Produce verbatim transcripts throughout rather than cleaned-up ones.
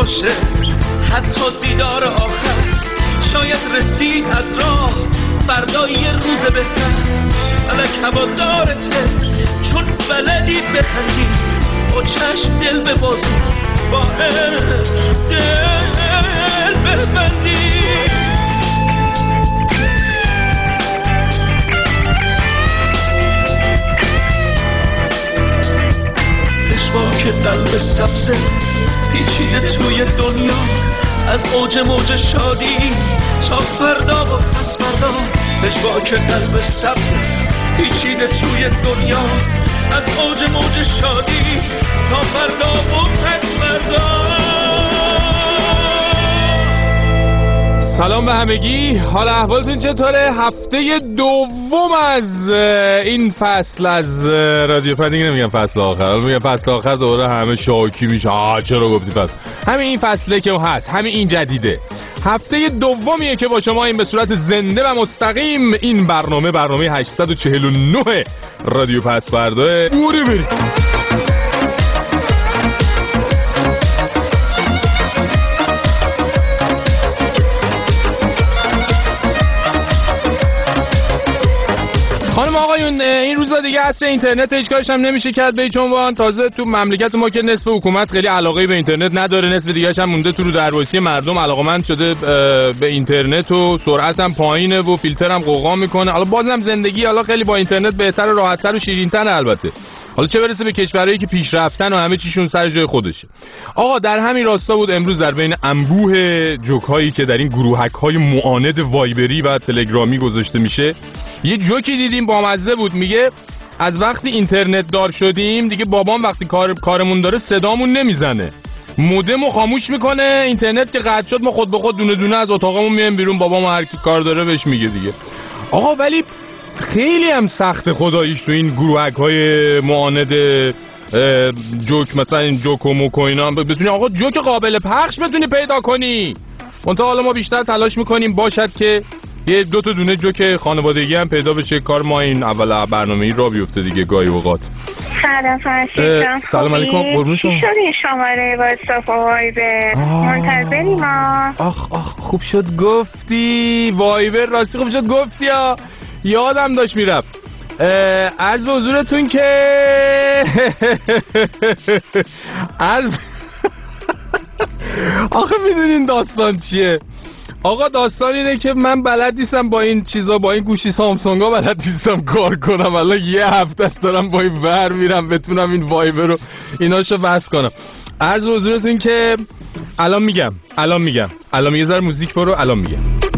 باشه حتی دیدار آخر شاید رسید از راه فردا یه روز بهتر فلک هوادارته چون بلدی بخندی با چشم دل ببازی با عشق دل ببندی که قلب سبزه پیچیده توی دنیا از اوج موج شادی تا فردا و پس فردا پشوا که قلب سبزه پیچیده توی دنیا از اوج موج شادی تا فردا و پس فردا. سلام به همگی، حال احوالتون چطوره؟ هفته دوم از این فصل از رادیو فن، دیگه نمیگم فصل آخر، میگم فصل آخر دوباره همه شاکی میشه. آه چرا گفتی فصل؟ همین این فصله که هست، همین این جدیده. هفته دومیه که با شما این به صورت زنده و مستقیم این برنامه برنامه هشتصد و چهل و نه رادیو پس فردا. بوری بری خانم آقایون، این روزا دیگه عصر اینترنت، هیچ کارش هم نمیشه کرد به هیچ عنوان. تازه تو مملکت ما که نصف حکومت خیلی علاقه به اینترنت نداره، نصف دیگه‌ش هم مونده تو رو درواسی مردم علاقه‌مند شده به اینترنت و سرعت هم پایینه و فیلتر هم قوقا میکنه. حالا بازم زندگی حالا خیلی با اینترنت بهتر و راحت‌تر و شیرین‌تر البته. حالا چه برسه به کشورهایی که پیشرفتن و همه چیشون سر جای خودشه. آقا در همین راستا بود امروز در بین انبوه جوک‌هایی که در این گروهک‌های معاند وایبری و تلگرامی گذاشته میشه یه جوکی دیدیم با مزه بود. میگه از وقتی اینترنت دار شدیم دیگه بابام وقتی کار کارمون داره صدامون نمیزنه، مودمو خاموش میکنه، اینترنت که قطع شد ما خود به خود دونه دونه از اتاقمون میایم بیرون، بابام هر کی کار داره بهش میگه دیگه. آقا ولی خیلی هم سخت خداییش تو این گروهک‌های معاند جوک، مثلا این جوک و موک و اینا بتونی آقا جوک قابل پخش بتونی پیدا کنی. منتها حالا ما بیشتر تلاش میکنیم باشد که یه دو تا دونه جوک خانوادگی هم پیدا بشه، کار ما این اول برنامه‌ای را بیفته دیگه گاهی اوقات. سلام فرشید جان، سلام علیکم، قربون شما. چی شدی شماره واتساپ وایبر؟ منتظری ما. آخ آخ خوب شد گفتی وایبر، راستی خوب شد گفتی ها، یادم داشت میرفت. عرض به حضورتون که عرض آخه میدونین داستان چیه؟ آقا داستان اینه که من بلد نیستم با این چیزا، با این گوشی سامسونگ ها بلد نیستم کار کنم. الان یه هفته است دارم با این ور میرم بتونم این وایبر رو ایناشو بس کنم. عرض به حضورتون که الان میگم الان میگم الان یه ذره موزیک برو، الان میگم.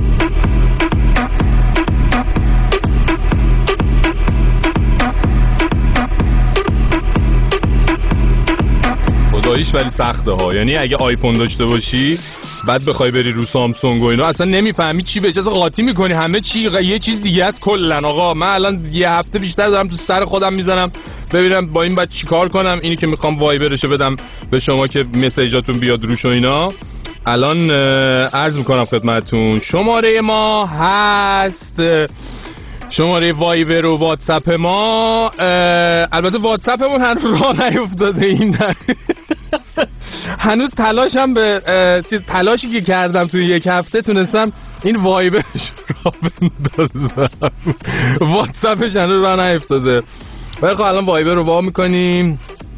خداییش ولی سخته ها، یعنی اگه آیفون داشته باشی بعد بخوای بری رو سامسونگ و اینا اصلا نمیفهمی چی به چه قاطی میکنی، همه چی یه چیز دیگه است کلا. آقا من الان یه هفته بیشتر دارم تو سر خودم میزنم ببینم با این بعد چیکار کنم. اینی که میخوام وایبرشو بدم به شما که مسیجاتون بیاد روش و اینا. الان عرض میکنم خدمتتون شماره ما هست، شماره وایبر و واتساپ ما. البته واتساپمون هنوز راه نیفتاده، این هنوز تلاشم به تلاشی که کردم توی یک هفته تونستم این وایبرش راه بندازم، واتساپش هنوز راه نیفتاده. ولی خب الان وایبر رو وا میکنیم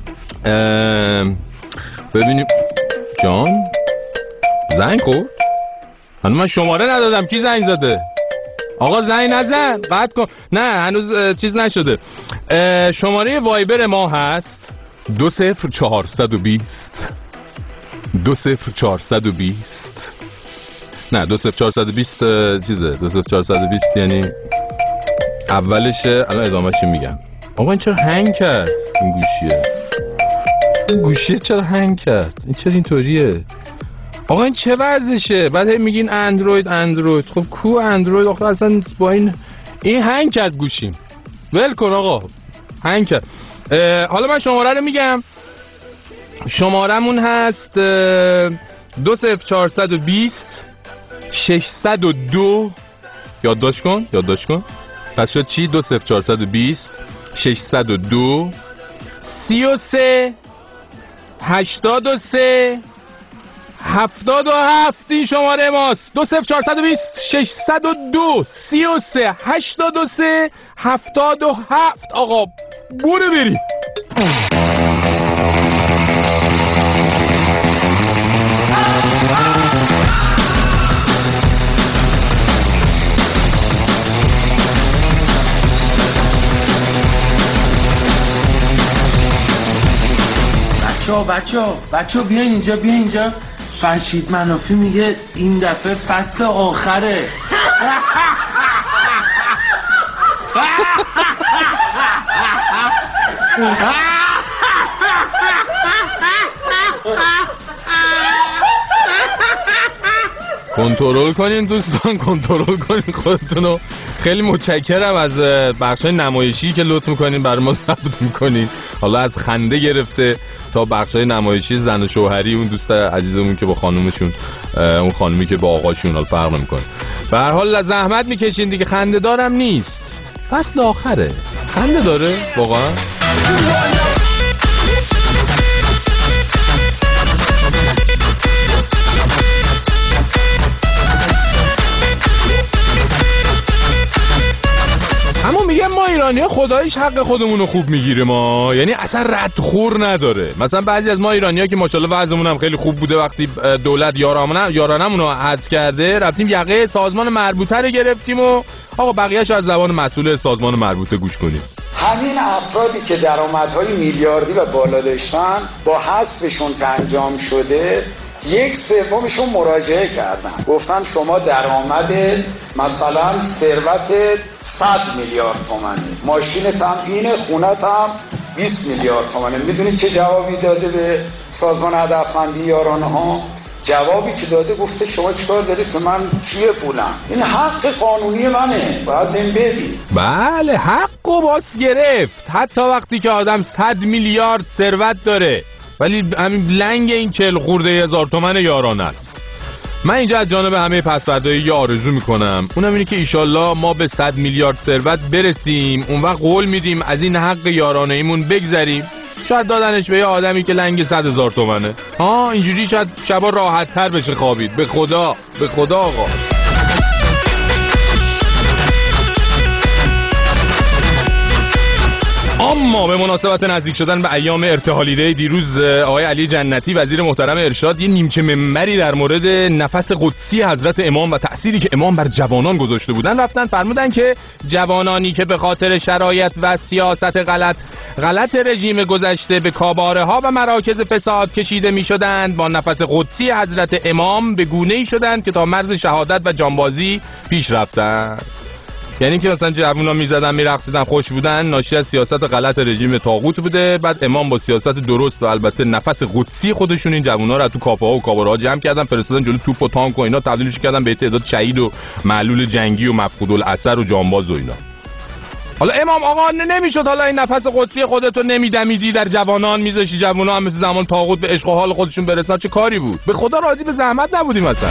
ببینیم. جان زنگ خورد؟ هنوز من شماره ندادم، کی زنگ زده؟ آقا زنگ نزن، قطع کن. نه هنوز چیز نشده. شماره وایبر ما هست دو صفر چهارصد و بیست دو صفر چهارصد و بیست نه دو صفر چهارصد و بیست چیزه، دو صفر چهارصد و بیست یعنی اولشه. الان ادامه‌شو میگم. آقا این چرا هنگ کرد این گوشیه؟ این گوشیه چرا هنگ کرد؟ این چرا اینطوریه؟ آقا این چه وضعشه؟ بعد هم میگین اندروید اندروید. خب کو اندروید؟ آقا اصلا با این این هنگ کرد گوشیم. ول کن آقا، هنگ کرد. حالا من شماره رو میگم. شمارمون هست دو صفر چهارصد و بیست ششصد و دو. یادداشت کن یادداشت کن پس شد چی؟ دو صفر چهارصد و بیست ششصد و دو سی و سه هشتاد و سه هفتاد و هفت این شماره ماست. دو صفر چهارصد و بیست ششصد و دو سی و سه هشتاد و سه هفتاد و هفت. آقا برو بریم. بچه ها بچه ها بچه ها بیاین اینجا بیاین اینجا. فرشید منافی میگه این دفعه فصل آخره. کنترل کنین دوستان، کنترل کنین خودتونو. خیلی متشکرم از بخشای نمایشی که لطف میکنین برای ما ضبط میکنین، حالا از خنده گرفته تا بخشای نمایشی زن و شوهری اون دوست عزیزمون که با خانومشون، اون خانومی که با آقاشون، حالا فرق نمیکنه. به هر حال زحمت میکشین دیگه، خنده دارم نیست، فصل آخره. خنده داره واقعا. اما میگه ما ایرانی‌ها خداییش حق خودمون رو خوب میگیره ما، یعنی اصلا ردخور نداره. مثلا بعضی از ما ایرانی‌ها که ماشاءالله وضعمون هم خیلی خوب بوده، وقتی دولت یارانمون رو حذف کرده رفتیم یقه سازمان مربوطه رو گرفتیم و آقا بقیه‌اش از زبان مسئول سازمان مربوطه گوش کنیم. همین افرادی که درآمدهای میلیاردی و بالا داشتن با حذفشون که انجام شده یک سومشون مراجعه کردن، گفتن شما درآمد مثلا ثروت صد میلیارد تومانی، ماشینت هم اینه، خونت هم بیست میلیارد تومانی. میدونید چه جوابی داده به سازمان هدفمندی یارانه ها؟ جوابی که داده گفته شما چیکار دارید که من چیه پولم؟ این حق قانونی منه، باید بهم بدید. بله حقو باز گرفت، حتی وقتی که آدم صد میلیارد ثروت داره ولی همین لنگ این چهل خورده هزار تومن یارانه است. من اینجا از جانب همه پسوردایی یه آرزو میکنم، اونم اینه که ایشالله ما به صد میلیارد ثروت برسیم، اون وقت قول میدیم از این حق یارانه ایمون بگذریم. شاید دادنش به یه آدمی که لنگ صد هزار تومنه، ها اینجوری شاید شبا راحت تر بشه خوابید. به خدا به خدا آقا. اما به مناسبت نزدیک شدن به ایام ارتحالیده دیروز، آقای علی جنتی وزیر محترم ارشاد یه نیمچه منبری در مورد نفس قدسی حضرت امام و تأثیری که امام بر جوانان گذاشته بودن رفتن فرمودن که جوانانی که به خاطر شرایط و سیاست غلط غلط رژیم گذشته به کاباره ها و مراکز فساد کشیده می شدند، با نفس قدسی حضرت امام به گونه‌ای شدند که تا مرز شهادت و جانبازی پیش رفتند. یعنی که مثلا جوونا میزدن میرقصیدن خوش بودن، ناشی از سیاست غلط رژیم طاغوت بوده. بعد امام با سیاست درست و البته نفس قدسی خودشون این جوونا رو تو کافه ها و کاباره ها جمع کردن، فرستادن جلو توپ و تانک و اینا، تبدیلش کردن به تعداد شهید و معلول جنگی و مفقود الاثر و جانباز و اینا. حالا امام آقا نمیشد حالا این نفس قدسی خودتو نمیدمیدی در جوانان میذاشی جوونا هم مثل زمان طاغوت به عشق و حال خودشون برسن؟ چه کاری بود؟ به خدا راضی به زحمت نبودیم مثلا.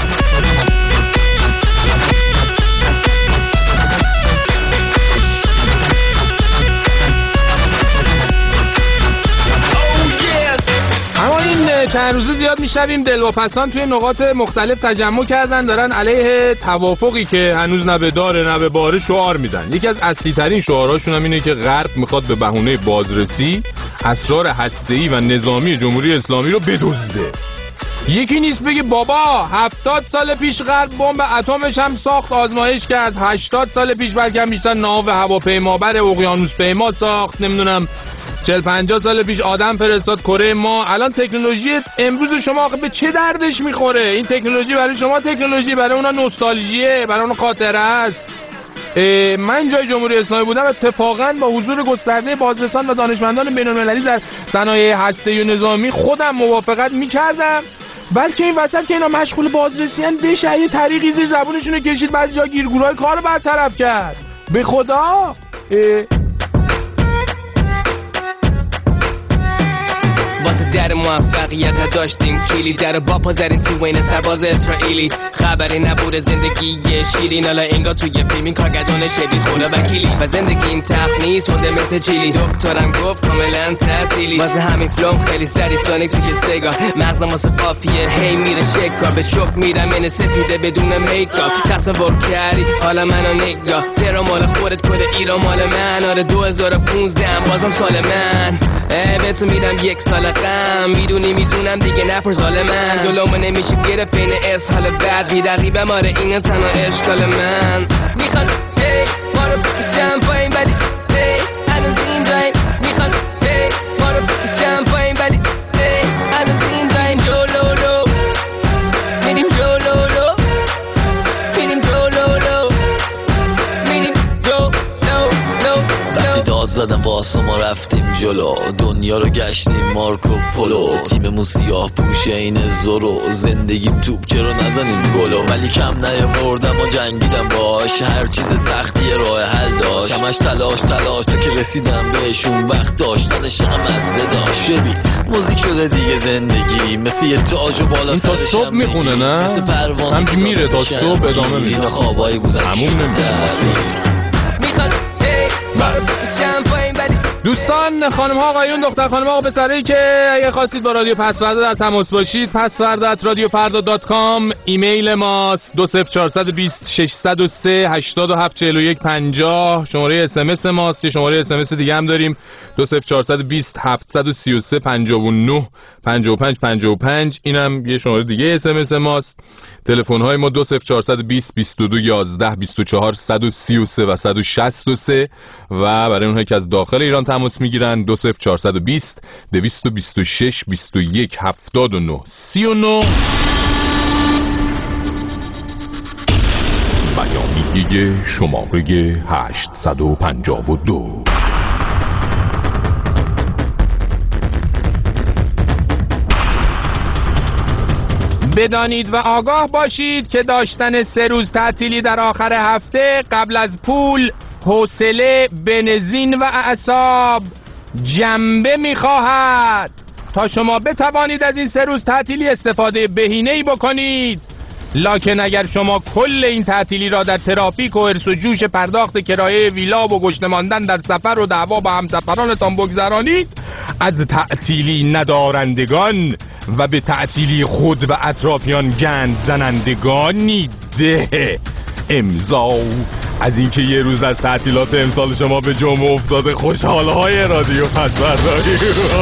چند روزه زیاد میشنویم دلواپسان توی نقاط مختلف تجمع کردن، دارن علیه توافقی که هنوز نه به داره نه به باره شعار میدن. یکی از اصلی ترین شعارهاشون هم اینه که غرب میخواد به بهونه بازرسی اسرار هسته‌ای و نظامی جمهوری اسلامی رو بدزده. یکی نیست بگه بابا هفتاد سال پیش غرب بمب اتمش هم ساخت، آزمایش کرد، هشتاد سال پیش بلکه بیشتر ناو هواپیمابر اقیانوس پیما ساخت، نمیدونم چهل پنجاه سال پیش آدم فرستاد کره ما. الان تکنولوژی امروز شما به چه دردش میخوره؟ این تکنولوژی برای شما تکنولوژی، برای اونا نوستالژیه، برای اونا خاطره است. من جای جمهوری اسلامی بودم اتفاقا با حضور گسترده بازرسان و دانشمندان بین‌المللی در صنایع هسته‌ای و نظامی خودم موافقت میکردم، بلکه این وسط که اینا مشغول بازرسی ان بشه یه طریقی زیر زبونشون رو کشید، بعضی جا گیرگورای کار رو برطرف کرد. به خدا واسه در سر موفقیت داشتیم کلی در با پا زدیم تو بین سرباز اسرائیلی خبری نبوده زندگی یه شیرین حالا انگار توی فیلمی کارگردان شبیز خدا وکیلی و زندگیم تخت نیست تنده مثل چیلی دکترم گفت کاملا تعطیلی واسه همین فلوم خیلی سری سونیک توی استگاه مغزم واسه قافیه هی میره شکار به شک میرم این سفیده بدون میکاپ تصور کردی حالا منو نگاه ترا مال خودت کل ایران مال من آره دو هزار و پونزده بازم سال من به تو میدم یک سال غم میدونی میدونم دیگه نپر ظالم من جلومو نمیشه گره پین اسحال بعد بی رقیبم آره اینه تنها اشکال من میخوان هی ما رو بکشم پایین ولی هی هنوز اینجاییم میخوان هی ما رو بکشم پایین ولی هی هنوز اینجاییم جلولو میریم جلولو میریم جلولو میریم جلولو وقتی داد زدم واسه ما رفتیم جلو دنیا رو گشتیم مارکو پولو تیم موسیاه پوش این زورو زندگیم توپ چرا نزنیم گلو ولی کم نیاوردم و جنگیدم باش هر چیز سختی راه حل داشت همش تلاش تلاش تا که رسیدم بهشون وقت داشتن شق مزه داشت ببین موزیک شده دیگه زندگی مثل یه تاج و بالا این تا صبح میخونه نه؟ همچی میره تا صبح ادامه میده این خوابایی بودن همون نمیده دوستان خانم ها آقایون دختر خانم ها پسرایی که اگه خواستید با رادیو پسوردا در تماس باشید پسوردا ات رادیو فردا دات کام ایمیل ماست دو صفر چهار دو صفر شش صفر سه هشت هفت چهار یک پنجاه شماره اس ام اس ماست یه شماره اس ام اس دیگه هم داریم دو صفر چهار دو صفر هفت سه سه پنجاه و نه پنجاه و پنج پنجاه و پنج اینم یه شماره دیگه اس ام اس ماست تلفن های ما دو صفر چهار دو صفر بیست بیست و دو یازده بیست و چهار صد و سی و سه و صد و شصت و سه و برای اونهایی که از داخل ایران تماس میگیرن دو صفر چهار دو صفر دویست و بیست و شش بیست و یک هفتاد و نه سی و نه بیانیه شماره هشتصد و پنجاه و دو. بدانید و آگاه باشید که داشتن سه روز تعطیلی در آخر هفته قبل از پول، حوصله، بنزین و اعصاب جنبه می‌خواهد تا شما بتوانید از این سه روز تعطیلی استفاده بهینه‌ای بکنید. لکن اگر شما کل این تعطیلی را در ترافیک و حرص و جوش پرداخت کرایه ویلا و گشته ماندن در سفر و دعوا با همسفرانتان بگذرانید، از تعطیلی ندارندگان و به تعطیلی خود و اطرافیان گند زنندگانی ده امضا از اینکه یه روز از تعطیلات امسال شما به جمعه افتاده خوشحال‌های رادیو پسورداری.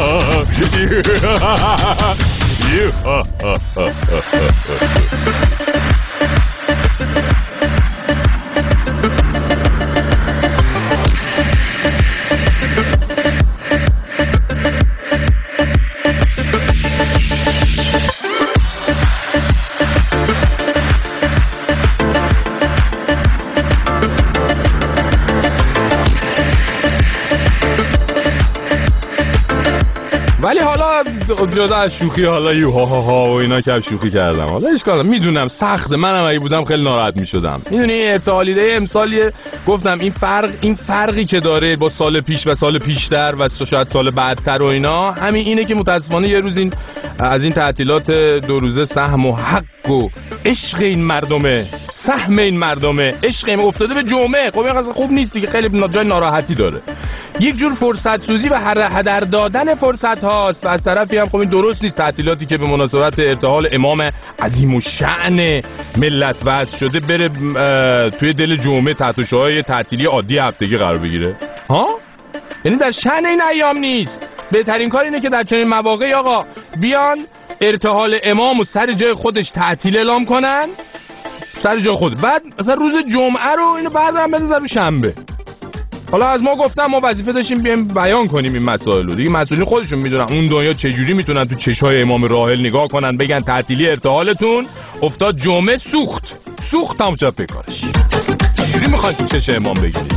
ولی حالا جدا از شوخی حالا یو ها ها ها و اینا که شوخی کردم حالا اشکال میدونم سخته منم اگه بودم خیلی ناراحت میشدم. میدونی ارتحالیده امسال گفتم این فرق این فرقی که داره با سال پیش و سال پیشتر و شاید سال بعدتر و اینا همین اینه که متاسفانه یه روز این از این تعطیلات دو روزه سهم و حق و عشق این مردمه سهم این مردمه عشق این افتاده به جمعه. خب این قضیه خوب نیست دیگه خیلی جای ناراحتی داره. یک جور فرصت سوزی و هدر دادن فرصت هاست و از طرفی هم خب این درست نیست تعطیلاتی که به مناسبت ارتحال امام عظیم الشأن ملت وضع شده بره توی دل جمعه تحت شعاع تعطیلی عادی هفتگی قرار بگیره ها؟ یعنی در شأن این ایام نیست. بهترین کار اینه که در چنین مواقعی آقا بیان ارتحال امام و سر جای خودش تعطیل اعلام کنن سر جای خود بعد مثلا روز جمعه رو اینو بردارن بذارن رو شنبه. حالا از ما گفتم ما وظیفه داشتیم بیایم بیان کنیم این مسائل رو دیگه مسئولین خودشون میدونن اون دنیا چجوری میتونن تو چشای امام راحل نگاه کنن بگن تعطیلی ارتحالتون افتاد جمعه سوخت سوخت تمام شد بکارش. چجوری میخوان تو چش امام بگیرید؟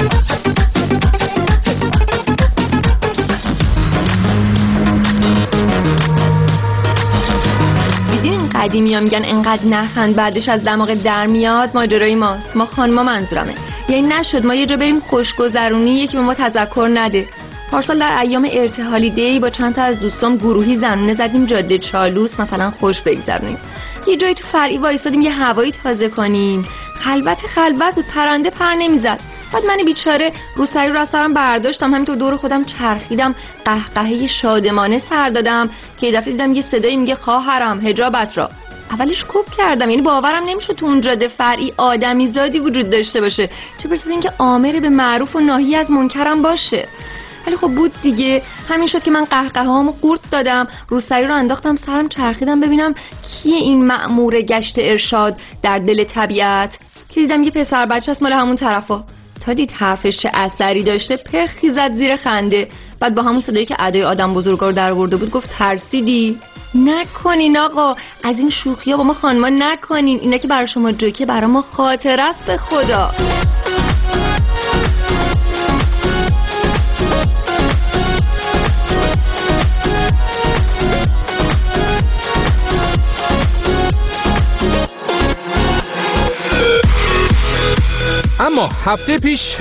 دیدین قدیمی ها میگن انقدر نخند بعدش از دماغ در میاد. ماجرای ماست ما خانما منظورمه. یعنی نشد ما یه جا بریم خوشگذرونی یکی به ما تذکر نده. پارسال در ایام ارتحالی دی با چند تا از دوستام گروهی زنونه زدیم جاده چالوس مثلا خوش بگذرونیم. یه جایی تو فرعی وایسادیم یه هوایی تازه کنیم. خلوت خلوت بود، پرنده پر نمیزد. بعد من بیچاره روسری رو از سرم برداشتم، همینطور دور خودم چرخیدم، قهقهه شادمانه سر دادم که یه دفعه دیدم یه صدایی میگه خواهرم حجابت را. اولش کوب کردم، یعنی باورم نمیشد تو اون جاده فرعی آدمی زادی وجود داشته باشه، چه برسه اینکه آمر به معروف و ناهی از منکرم باشه. ولی خب بود دیگه، همین شد که من قهقهه‌هامو قورت دادم، روسری رو انداختم سرم چرخیدم ببینم کیه این مأمور گشت ارشاد در دل طبیعت، که دیدم یه پسر بچه است مال همون طرفا. تا دید حرفش چه اثری داشته پخی زد زیر خنده. بعد با همون صدایی که ادای آدم بزرگا رو در آورده بود گفت ترسیدی؟ نکنین آقا، از این شوخی‌ها با ما خانما نکنین، اینا که برای شما جوکه برای ما خاطره است به خدا. اما هفته پیش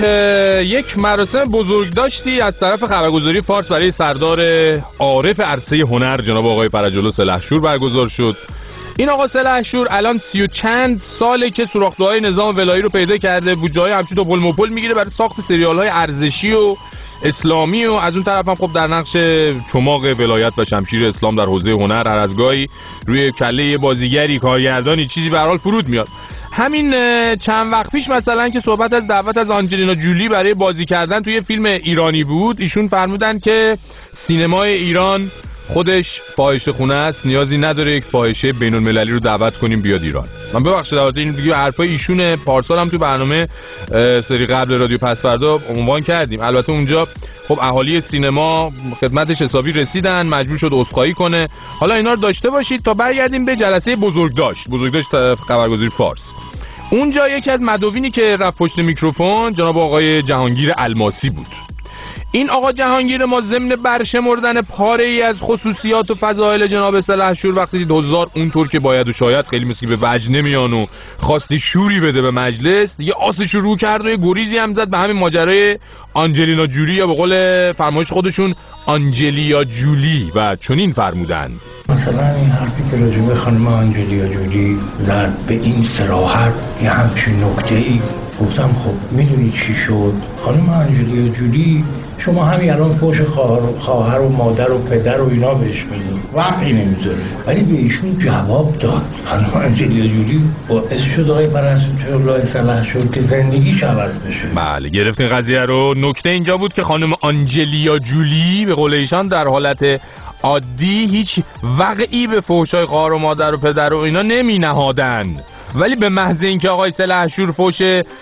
یک مراسم بزرگ داشتی از طرف خبرگزاری فارس برای سردار عارف عرصه هنر جناب آقای فرج‌الله سلحشور برگزار شد. این آقا سلحشور الان سی و چند ساله که سوراخ‌دوهای نظام ولایی رو پیدا کرده، بودجه‌های همچون تو پل میگیره برای ساخت سریال‌های ارزشی و اسلامی، و از اون طرف هم خب در نقش چماق ولایت و شمشیر اسلام در حوزه هنر هر از گاهی روی کله بازیگری، کارگردانی، چیزی به هر حال فرود میاد. همین چند وقت پیش مثلا که صحبت از دعوت از آنجلینا جولی برای بازی کردن توی فیلم ایرانی بود، ایشون فرمودن که سینمای ایران خودش فاحشه خونه است، نیازی نداره یک فاحشه بین المللی رو دعوت کنیم بیاد ایران. من ببخشید البته این دیگه حرفای ایشونه، پارسال هم تو برنامه سری قبل رادیو پس فردا عنوان کردیم. البته اونجا خب اهالی سینما خدمتش حسابی رسیدن، مجبور شد عذرخواهی کنه. حالا اینا رو داشته باشید تا برگردیم به جلسه بزرگداشت بزرگداشت خبرگزاری فارس. اونجا یکی از مداوینی که رفت پشت میکروفون جناب آقای جهانگیر الماسی بود. این آقا جهانگیر ما ضمن برشمردن پاره ای از خصوصیات و فضایل جناب سلحشور وقتی دید حضار اونطور که باید و شاید خیلی مثل به وجه نمیان و خواستی شوری بده به مجلس، دیگه آسش رو کرد و یه گریزی هم زد به همین ماجرای آنجلینا جولی، یا به قول فرمایش خودشون آنجلیا جولی، و چنین فرمودند: مثلا این حرفی که راجع به خانم آنجلیا جولی زد به این صراحت یه همچین نکته‌ای، گفتم خب میدونی چی شد؟ خانم آنجلیا جولی شما همین الان فوش خواهر, خواهر و مادر و پدر و اینا بهش میدید، وقتی نمیذاره، ولی به ایشون جواب داد. خانم آنجلیا جولی باعث شد آقای فرج‌الله سلحشور که زندگیش عوض بشه. بله گرفتین قضیه رو. نکته اینجا بود که خانم آنجلیا جولی به قول ایشان در حالت عادی هیچ وقعی به فحشای خواهر و مادر و پدر و اینا نمی نهادن، ولی به محض اینکه آقای سلحشور فوش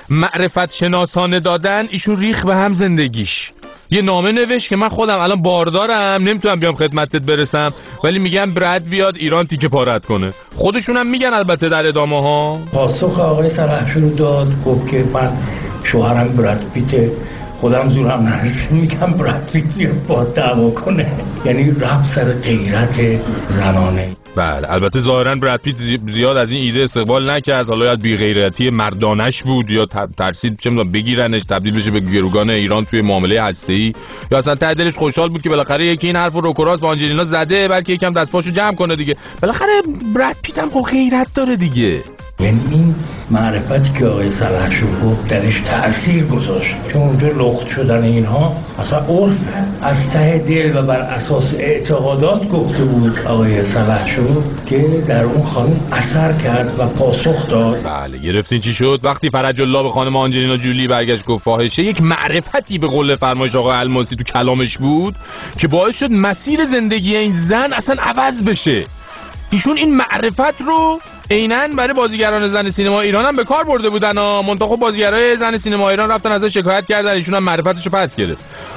معرفت شناسانه دادن، ایشون ریخ به هم زندگیش. یه نامه نوشت که من خودم الان باردارم نمیتونم بیام خدمتت برسم، ولی میگم برد بیاد ایران تیکه پارت کنه. خودشون هم میگن البته در ادامه ها. پاسخ آقای سلحشور داد، گفت که من شوهرم برد پیته، خودم زورم نرسه، میگم برد پیت بیاد با دعوا کنه. یعنی رفت سر غیرت زنانه. بله البته ظاهرا براد پیت زیاد از این ایده استقبال نکرد، حالا یا بی غیرتی مردانش بود یا ترسید چه میدونم بگیرنش تبدیل بشه به گروگان ایران توی معامله هسته‌ای، یا اصلا ته دلش خوشحال بود که بالاخره یکی این حرفو رو کراس با آنجلینا زده، بلکه یکم دست پاشو جمع کنه دیگه. بالاخره براد پیت هم خب غیرت داره دیگه. یعنی این معرفتی که آقای سلحشور گفت درش تأثیر گذاشت، چون اونجا لخت شدن اینها اصلا عرف از ته دل و بر اساس اعتقادات گفته بود آقای سلحشور که در اون خانم اثر کرد و پاسخ داد. بله گرفتین چی شد؟ وقتی فرج الله به خانم آنجلینا جولی برگشت گفت فاحشه، یک معرفتی به قول فرمایش آقای الماسی تو کلامش بود که باعث شد مسیر زندگی این زن اصلا عوض بشه. ایشون این معرفت رو عیناً برای بازیگران زن سینما ایران هم به کار برده بودن ها، منتها بازیگرای زن سینما ایران رفتن ازش شکایت کردن، ایشون هم معرفتشو پس گرفت.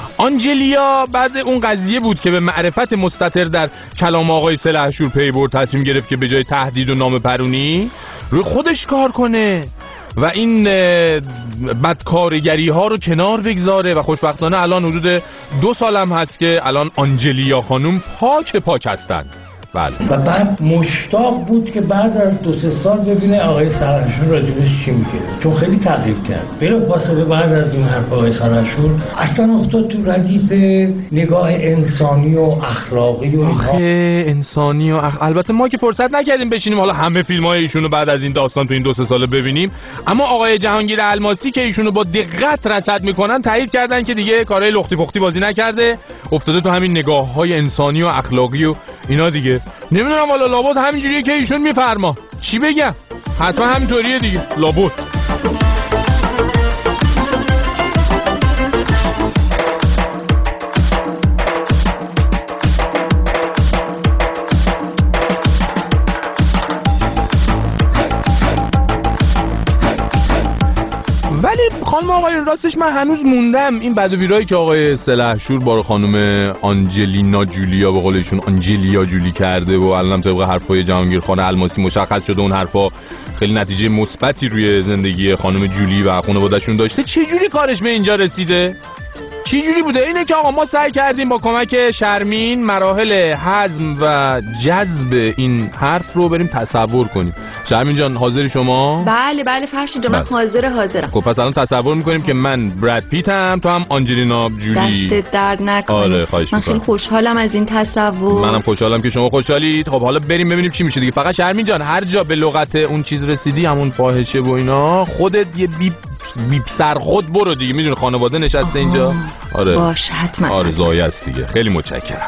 آنجلیا بعد اون قضیه بود که به معرفت مستتر در کلام آقای سلحشور پی برد، تصمیم گرفت که به جای تهدید و نام پرونی روی خودش کار کنه و این بدکارگری ها رو کنار بگذاره و خوشبختانه الان حدود دو سال هم هست که الان آنجلیا خانم پاک پاک هستند. بله. و بعد مشتاق بود که بعد از دو سه سال ببینه آقای سلحشور راجبش چی میگه، چون خیلی تغییر کرد. بلافاصله بعد از این حرف آقای سلحشور اصلا افتاد تو ردیف نگاه انسانی و اخلاقی و آخه انسانی و اخ... البته ما که فرصت نکردیم بشینیم حالا همه فیلم‌های ایشونو بعد از این داستان تو این دو سه سال ببینیم، اما آقای جهانگیر الماسی که ایشونو با دقت رصد میکنن تایید کردن که دیگه کارهای لختی پختی بازی نکرده، افتاده تو همین نگاه‌های انسانی و اخلاقی و اینا دیگه. نمیدونم والا لابد همینجوریه که ایشون میفرما، چی بگم؟ حتما همینطوریه دیگه لابد. خانم آقای راستش من هنوز موندم این بد و بیرایی که آقای سلحشور با خانم آنجلینا جولیا به قول ایشون آنجلیا جولی کرده و الان طبق حرفای جهانگیر خان الماسی مشخص شده اون حرفا خیلی نتیجه مثبتی روی زندگی خانم جولی و خانواده‌شون داشته. چه جوری کارش به اینجا رسیده؟ چی جوری بوده؟ اینه که آقا ما سعی کردیم با کمک شرمین مراحل هضم و جذب این حرف رو بریم تصور کنیم. شرمین جان حاضری شما؟ بله بله فرشید جان من حاضر حاضرم. خب پس الان تصور میکنیم که من براد پیتم، تو هم آنجلینا جولی. دستت درد نکنه. آره خواهش من میکنم. خیلی خوشحالم از این تصور. منم خوشحالم که شما خوشحالید. خب حالا بریم ببینیم چی میشه دیگه. فقط شرمین جان هر جا به لغت اون چیز رسیدی همون فاحشه و اینا خودت یه بیپ بیپ سر خود برو دیگه، میدونی خانواده نشسته اینجا. آره باشه حتما. آره زایه است دیگه. خیلی متشکرم.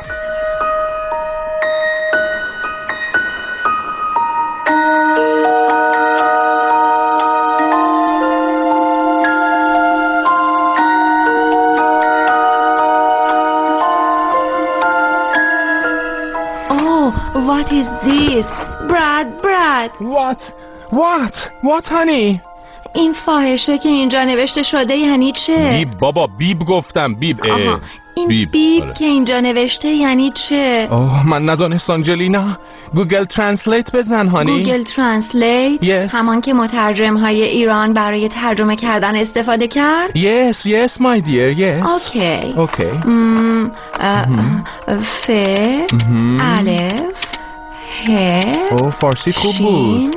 What is this? Brad, Brad. What? What? What honey? این فاحشه که اینجا نوشته شده یعنی چه؟ بیب بابا بیب گفتم بیب. آها. این بیب, بیب. آره. که اینجا نوشته یعنی چه؟ اوه من ندانست آنجلینا. گوگل ترنسلیت بزن هانی. گوگل ترنسلیت؟ yes. همان که مترجم های ایران برای ترجمه کردن استفاده کرد؟ yes yes my dear yes. اوکی اوکی. ف الف ه او فارسی خوب بود.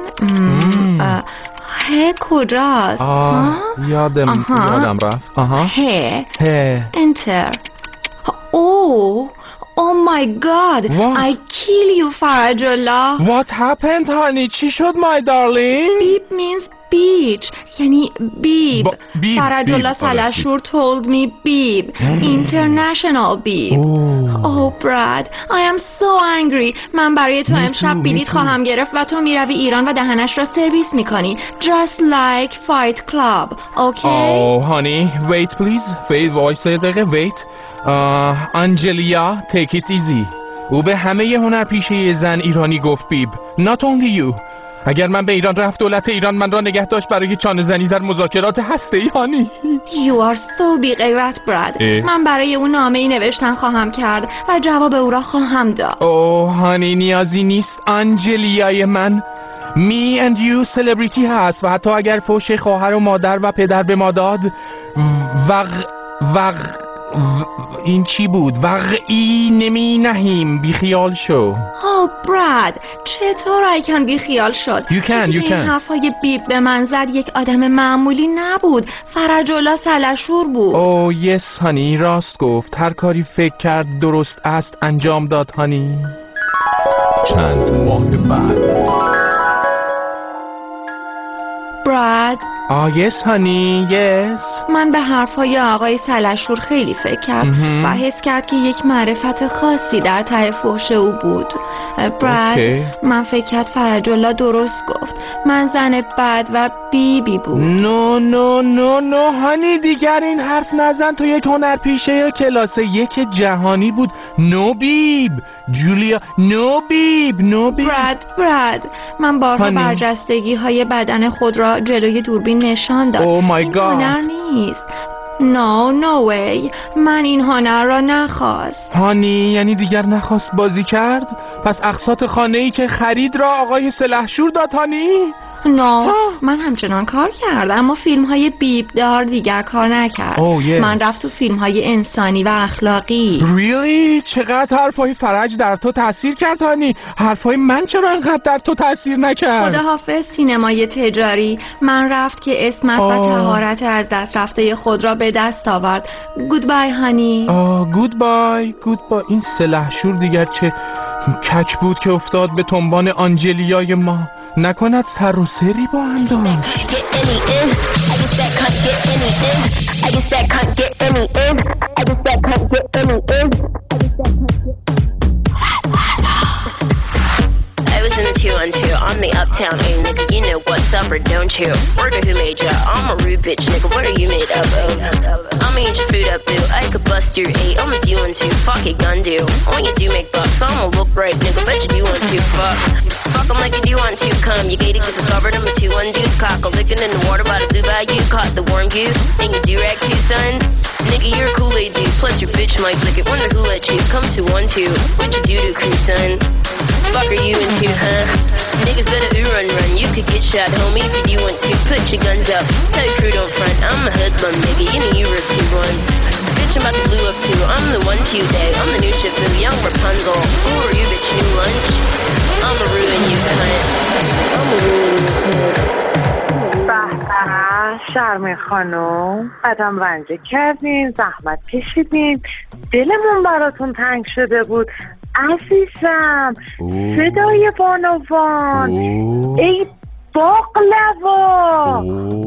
ه کجاست؟ آه یادم یادم رفت. آها ه ه انتر. او Oh my God! What? I kill you, Farajullah. What happened, honey? چی شد, my darling? Beep means beach. یعنی بیب. با... بیب. Farajullah Salashur told me بیب. International بیب. Oh. Oh, Brad, I am so angry. من برای تو امشب بلیط خواهم گرفت و تو میروی ایران و دهنش را سرویس میکنی. Just like Fight Club. Okay? Oh, honey, wait please. Wait, وایسا دقیقه. Wait. آنجلیا uh, take it easy. او به همه هنرپیشه زن ایرانی گفت بیب. Not only you. اگر من به ایران رفت دولت ایران من را نگه داشت برای چانه زنی در مذاکرات هسته‌ای هانی. You are so big غیرت براد. من برای او نامه ای نوشتن خواهم کرد و جواب او را خواهم داد. اوه هانی نیازی نیست آنجلیای من. Me and you celebrity هست و حتی اگر فوش خواهر و مادر و پدر به ما داد وق وق این چی بود؟ وقعی نمی نهیم بیخیال شو. Oh براد چطور ایکن بیخیال شد؟ You can, you can. این حرفای بیب به من زد یک آدم معمولی نبود. فرج‌الله سلحشور بود. Oh yes هانی راست گفت. هر کاری فکر کرد درست است انجام داد هانی. چند ماه بعد براد آه یس هانی یس. من به حرفای آقای سلحشور خیلی فکر کرد و حس کرد که یک معرفت خاصی در ته فحش او بود. براد okay. من فکر کرد فرج‌الله درست گفت. من زن بد و بیبی بود. نو نو نو نو هانی دیگر این حرف نزن. تو یک هنرپیشه کلاس یک جهانی بود. نو بیب جولیا نو بیب نو بیب. براد براد من بارها برجستگی های بدن خود را جلوی دوربین نشان داد. oh این هنر نیست. نو نو وی من این هنر را نخواست. هانی یعنی دیگر نخواست بازی کرد؟ پس اقساط خانه‌ای که خرید را آقای سلحشور داد هانی؟ نه no. من همچنان کار کردم اما فیلم های بیب دار دیگر کار نکرد. oh, yes. من رفت تو فیلم های انسانی و اخلاقی. really؟ چقدر حرفای فرج در تو تاثیر کرد هانی؟ حرفای من چرا انقدر در تو تاثیر نکرد؟ خداحافظ سینمای تجاری. من رفت که اسمت oh. و طهارت از دست رفته خود را به دست آورد. گودبای هانی. آه گودبای گودبای. این سلحشور دیگر چه کک بود که افتاد به تنبان آنجلیای ما. نکند سر و سری با هم داشت. Two on two, I'm the uptown A nigga, you know what's up or don't you? Wonder who made ya? I'm a rude bitch nigga, what are you made up of? I'ma eat your food up boo, I could bust your eight, I'ma do one two, fuck it gun do. When you do make bucks, I'ma look right nigga, bet you do want to fuck. Fuck 'em like you do want to come, you gated cause it's covered, I'm a two one deuce cock. I'm licking in the water by the blue bayou, caught the warm goose, and you do rag too son. Nigga you're a Kool-Aid dude, plus your bitch might lick it, wonder who let you come to one two, what you do to crew son? Fuck are you into, huh? Niggas better ooh run run, you could get shot, homie, if you want to. Put your guns up, tell your crew don't front. I'm a hoodlum, nigga, you know you were two ones. Bitch, I'm about to blue up too, I'm the one to day. I'm the new chip, new young Rapunzel. Who are you, bitch, new lunch? I'ma ruin you, cunt. I'ma ruin you, cunt. شرمی خانم قدم رنجه کردین، زحمت کشیدین، دلمون براتون تنگ شده بود عزیزم. صدای بانوان، ای باقلوا.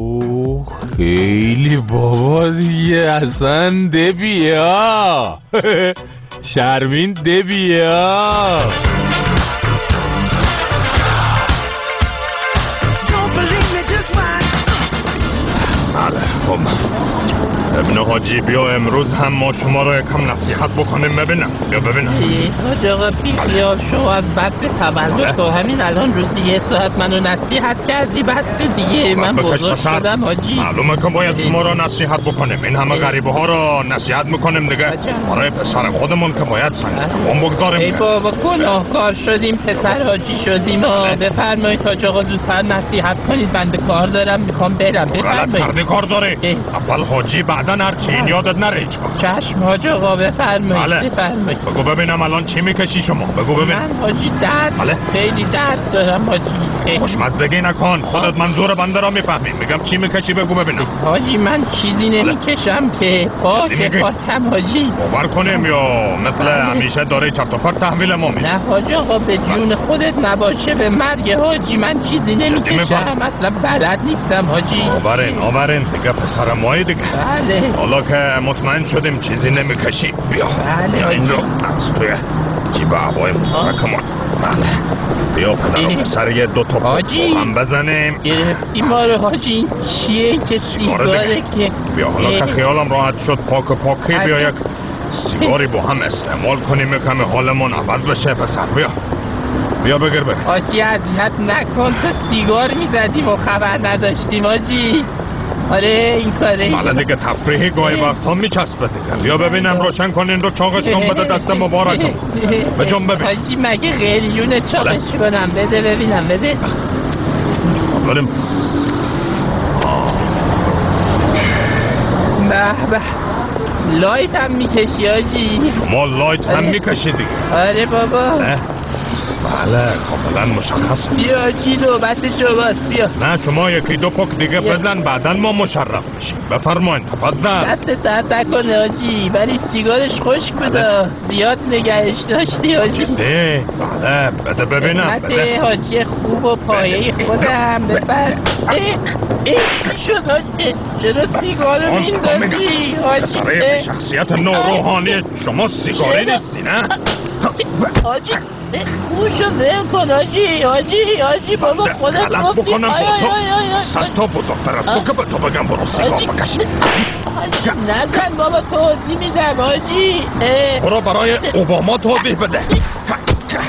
خیلی بابا دیگه اصلا دبیا. شرمین دبیا. بله خب ابن حاجی بیا امروز هم ما شما رو یکم نصیحت بکنیم ببینم. بیا ببینم حاج آقا بی خیال شو از بد به تولد تو همین الان روزی یه ساعت منو نصیحت کردی بسته دیگه. من بزرگ شدم حاجی. معلومه که باید شما رو نصیحت بکنیم. این همه غریبه ها رو نصیحت میکنیم دیگه. برای پسر خودمون که باید سنگ تمام بگذاریم. ای بابا گناهکار شدیم پسر حاجی شدیم. بفرمایید حاج آقا زودتر نصیحت کنید بنده کار دارم میخوام برم. غلط کردی کار داره. اول حاجی بعدن هرچی این یادت نره هیچ وقت. چشم حاج آقا بفرمایید بفرمایید. بگو ببینم الان چی میکشی شما؟ بگو ببینم. من حاجی درد بله؟ خیلی درد دارم حاجی. خوشمزدگی نکن خودت منظور بنده را میفهمی. میگم چی میکشی بگو ببینم. حاجی من چیزی نمیکشم که پاک پاکم حاجی. باور کنیم یا مثل همیشه داره چرت و پرت تحویل ما میدی؟ نه حاج آقا به جون خودت نباشه به مرگ حاجی من چیزی نمیکشم اصلا بلد نیستم حاجی. آورین آورین دیگه پسر مایی دیگه. بله حالا که مطمئن شدیم چیزی نمیکشی بیا. بله این رو از توی جیب عبای مبارکمون. بله بیا پدر و پسر یه دو تا پاک هم بزنیم. گرفتی ما رو حاجی. این چیه که سیگاره که بیا حالا که خیالم راحت شد پاک پاکی بیا یک سیگاری با هم استعمال کنیم یکم حالمون عوض بشه پسر. بیا بیا بگیر ببین. حاجی اذیت نکن تو سیگار میزدیم و خبر نداشتیم حاجی. آره این کاره. حالا دیگه تفریحی گاهی وقتا میچسبه دیگه. بیا ببینم روشن کنین رو چاقش کن بده دست مبارکم. به جنب ببین. حاجی مگه قلیون چاقش کنم؟ بده ببینم بده. بریم. به به لایت هم میکشی حاجی. شما لایت هم میکشی دیگه. آره بابا. نه بله کاملا مشخص. بیا حاجی نوبت شماست بیا. نه شما یکی دو پک دیگه بزن بعدن ما مشرف میشیم. بفرمایید تفضل. دست درد نکنه حاجی ولی سیگارش خشک بوده زیاد نگهش داشتی حاجی. بله بله بده ببینم. بده حاجی خوب و پایه خودم ببر. اه اه شد حاجی چرا سیگارو میندازی حاجی؟ سره شخصیت نوروحانی شما سیگاری نیستی نه؟ حاجی خوشو ول کن حاجی حاجی حاجی بابا خودت گفتی بکنم با تو صد تا بزرگتر از تو که به تو بگم برو سیگار بکش. نکن بابا توضیح میدم حاجی. برو برای اوباما توضیح بده.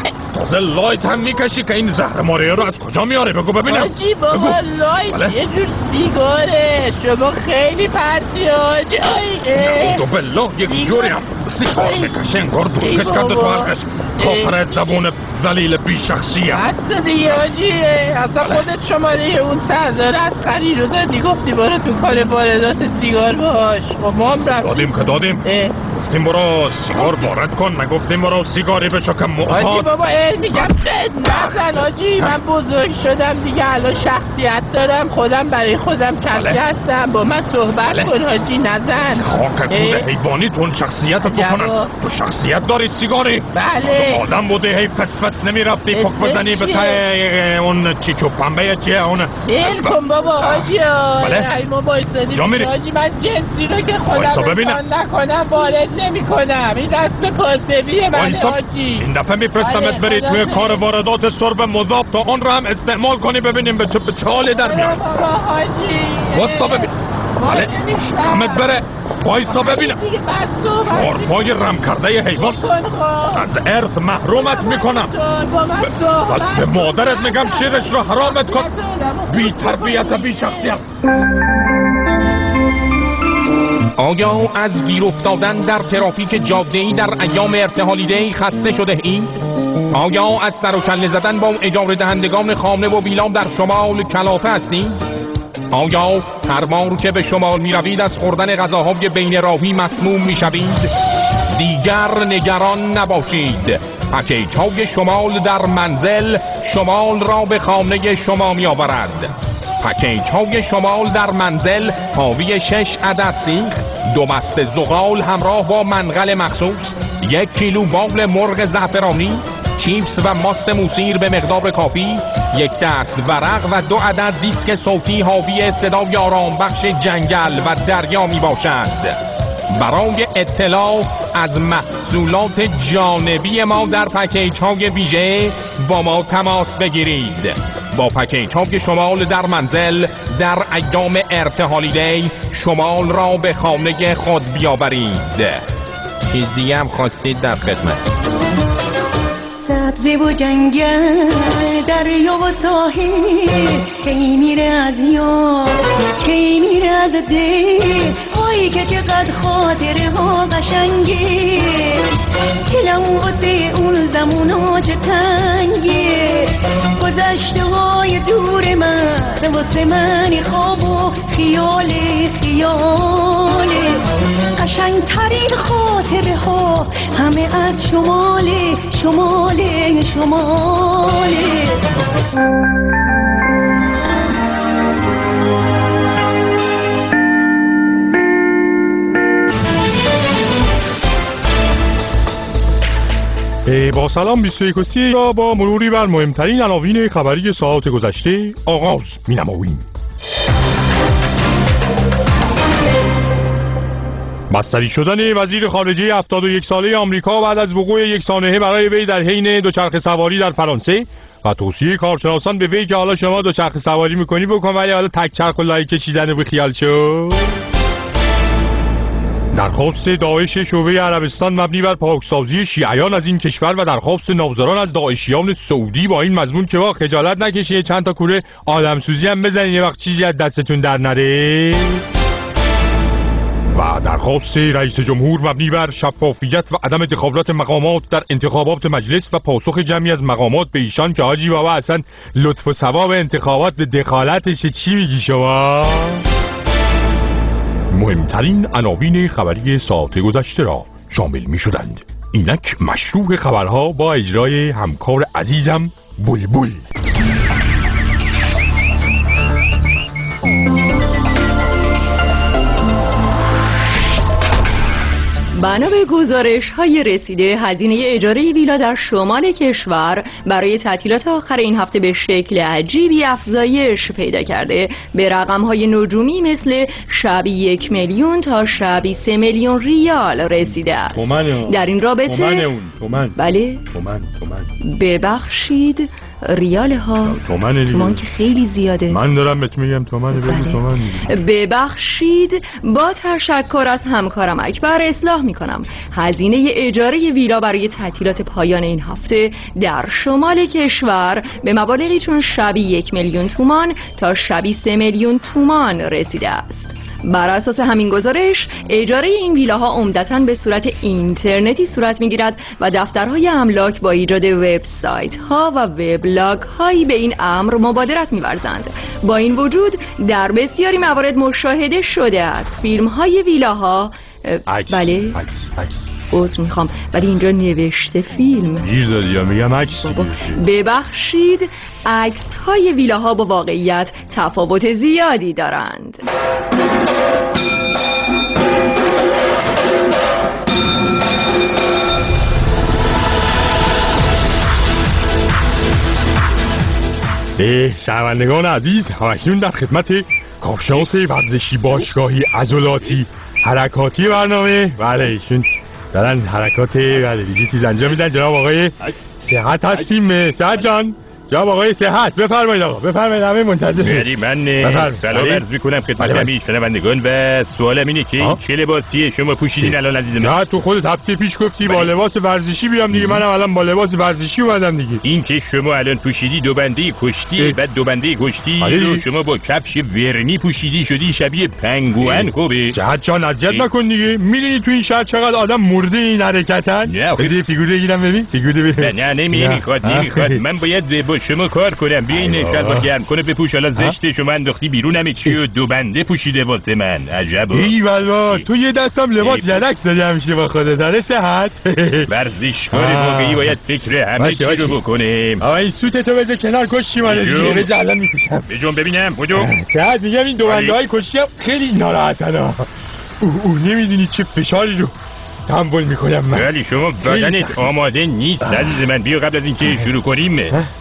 تازه لایت هم میکشی که این زهر ماریه رو از کجا میاره؟ بگو ببینم. حاجی بابا بگو. لایت بله؟ یه جور سیگاره. شما خیلی پرتی حاجی. نعوذ بالله یک جوری هم سیگار میکشه انگار دورکش کرده تو حلقش. کافر زبون ذلیل بی شخصیت. بس دیگه حاجی. اصلا خودت شماره اون سردار عسقری رو دادی گفتی برو تو کار واردات سیگار باش. خب ما هم رفتیم دادیم که دادیم. گفتیم برو سیگار وارد کن، نگفتیم برو سیگاری بشو که معتاد. حاجی بابا ای میگم نزن حاجی. من بزرگ شدم دیگه، الان شخصیت دارم، خودم برای خودم کسی هستم. با من صحبت کن حاجی، نزن. خاک کود حیوانی تون شخصیت تو کنن. تو شخصیت داری سیگاری؟ بله. آدم بوده هی فس فس نمیرفتی پک بزنی به ته اون چیچو پنبه چیه اون؟ بیل کن بابا حاجی. بله. ای ما بایستدیم حاجی. من جنسی رو که خودم امتحان نکنم وارد نمی کنم. این رسم کاسبیه من حاجی. این دفعه میفرستمت بری توی کار واردات سرب مذاب تا اون رو هم استعمال کنی ببینیم به چه حالی در میاد. بابا حاجی واستا ببین. بله شمت بره وایسا ببینم. چهار پای رم کرده حیوان از ارث محرومت میکنم. به مادرت میگم شیرش رو حرامت کن. بی تربیت بی شخصیت. آیا از گیر افتادن در ترافیک جاده‌ای در ایام ارتحالیده‌ای خسته شده ای؟ آیا از سر و کله زدن با اجاره دهندگان خانه و ویلام در شمال کلافه هستی؟ آیا هر بار که به شمال می روید از خوردن غذاهای بین راهی مسموم می شوید؟ دیگر نگران نباشید. پکیج های شمال در منزل شمال را به خانه شما می آورد. پکیج های شمال در منزل حاوی شش عدد سیخ، دو بسته زغال همراه با منقل مخصوص، یک کیلو بال مرغ زعفرانی، چیپس و ماست موسیر به مقدار کافی، یک دست ورق و دو عدد دیسک صوتی حاوی صدای آرام بخش جنگل و دریا می باشد. برای اطلاع از محصولات جانبی ما در پکیج های ویژه با ما تماس بگیرید. با پکیج های شمال در منزل در ایام ارتحالیده‌ای شمال را به خانه خود بیاورید. چیز دیگه هم خواستید در خدمت. سبزه و جنگل دریا و ساحل کی میره از یاد کی میره از دل. آی که چقدر خاطره ها قشنگه دلم واسه اون زمونا چه تنگه. گذشته های دور من واسه من خواب و خیال خیاله. قشنگ ترین خاطره ها همه از شماله شماله شماله. با سلام بیست و یک و سی را با مروری بر مهمترین عناوین خبری ساعات گذشته آغاز می‌نماییم. بستری شدن وزیر خارجه هفتاد و یک ساله آمریکا بعد از وقوع یک سانحه برای وی در حین دوچرخه سواری در فرانسه و توصیه کارشناسان به وی که حالا شما دوچرخه سواری میکنی بکن ولی حالا تک چرخ و لای کشیدن به خیال شو. درخواست داعش شعبه عربستان مبنی بر پاکسازی شیعیان از این کشور و درخواست ناظران از داعشیان سعودی با این مضمون که با خجالت نکشید چند تا کوره آدمسوزی هم بزنید یه وقت چیزی از دستتون در نره. و درخواست رئیس جمهور مبنی بر شفافیت و عدم دخالت مقامات در انتخابات مجلس و پاسخ جمعی از مقامات به ایشان که حاجی بابا اصلا لطف و ثواب انتخابات به دخالتش چی میگی شما؟ مهمترین عناوین خبری ساعت گذشته را شامل می شدند. اینک مشروع خبرها با اجرای همکار عزیزم بلبل. بنا به گزارش های رسیده هزینه اجاره ویلا در شمال کشور برای تعطیلات آخر این هفته به شکل عجیبی افزایش پیدا کرده. به رقم های نجومی مثل شبی یک میلیون تا شبی سه میلیون ریال رسیده است. در این رابطه تومن اون تومن بله تومن تومن ببخشید ریال ها. تومنه دیگه. تومان که خیلی زیاده. من دارم بهت میگم تومنه. بگو تومن دیگه. ببخشید، با تشکر از همکارم اکبر اصلاح میکنم. هزینه اجاره ویلا برای تعطیلات پایان این هفته در شمال کشور به مبالغی چون شبی یک میلیون تومان تا شبی سه میلیون تومان رسیده است. بر اساس همین گزارش اجاره این ویلاها عمدتاً به صورت اینترنتی صورت میگیرد و دفترهای املاک با ایجاد وبسایت ها و وبلاگ هایی به این امر مبادرت می‌ورزند. با این وجود در بسیاری موارد مشاهده شده است فیلم های ویلاها عکس. بله عکس عکس عذر میخوام ولی اینجا نوشته فیلم. گیر دادی یا میگم عکس. ببخشید، عکس های ویلاها با واقعیت تفاوت زیادی دارند. شنوندگان عزیز، همکنون در خدمت کارشناس ورزشی باشگاهی عضلاتی حرکاتی برنامه. بله ایشون دارن حرکات بله دیگه چیز انجام میدن. جناب آقای صحت هستیم. صحت جان، جناب آقای صحت بفرمایید. آقا بفرمایید، همه منتظر. یعنی من سلام عرض میکنم خدمت همه شنوندگان و سوالم اینه که این چه لباسیه شما پوشیدین الان عزیز من؟ صحت تو خودت هفته پیش گفتی با لباس ورزشی بیام دیگه، منم الان با لباس ورزشی اومدم دیگه. این که شما الان پوشیدی دو بنده کشتی، بعد دو بنده کشتی رو شما با کفش ورنی پوشیدی شدی شبیه پنگوئن. خوبه صحت جان اذیت نکن دیگه. میدونی تو این شهر چقدر آدم مرده این حرکتن؟ بذار فیگور بگیرم ببین. فیگور ببین. نه نمیخواد نمیخواد من باید با شما کار کنم. بیاین شلوار گرم کنه بپوش. حالا زشته شما انداختی بیرون همه چی و دو بنده پوشیده واسه من. عجب. ای والله تو یه دستم لباس یدک داری همیشه با خودت. داره صحت ورزشکار واقعی باید فکر همه چی رو بکنیم. آقا این سوت تو بذار کنار کشتی من دیگه. بذار الان میپوشم. بجون ببینم بودو. صحت میگم این دو بنده های کشتی هم خیلی ناراحتن. اوه اوه نمیدونی چه فشاری رو تحمل میکنم من. ولی شما بدنت آماده نیست عزیز من. بیا قبل از اینکه شروع کنیم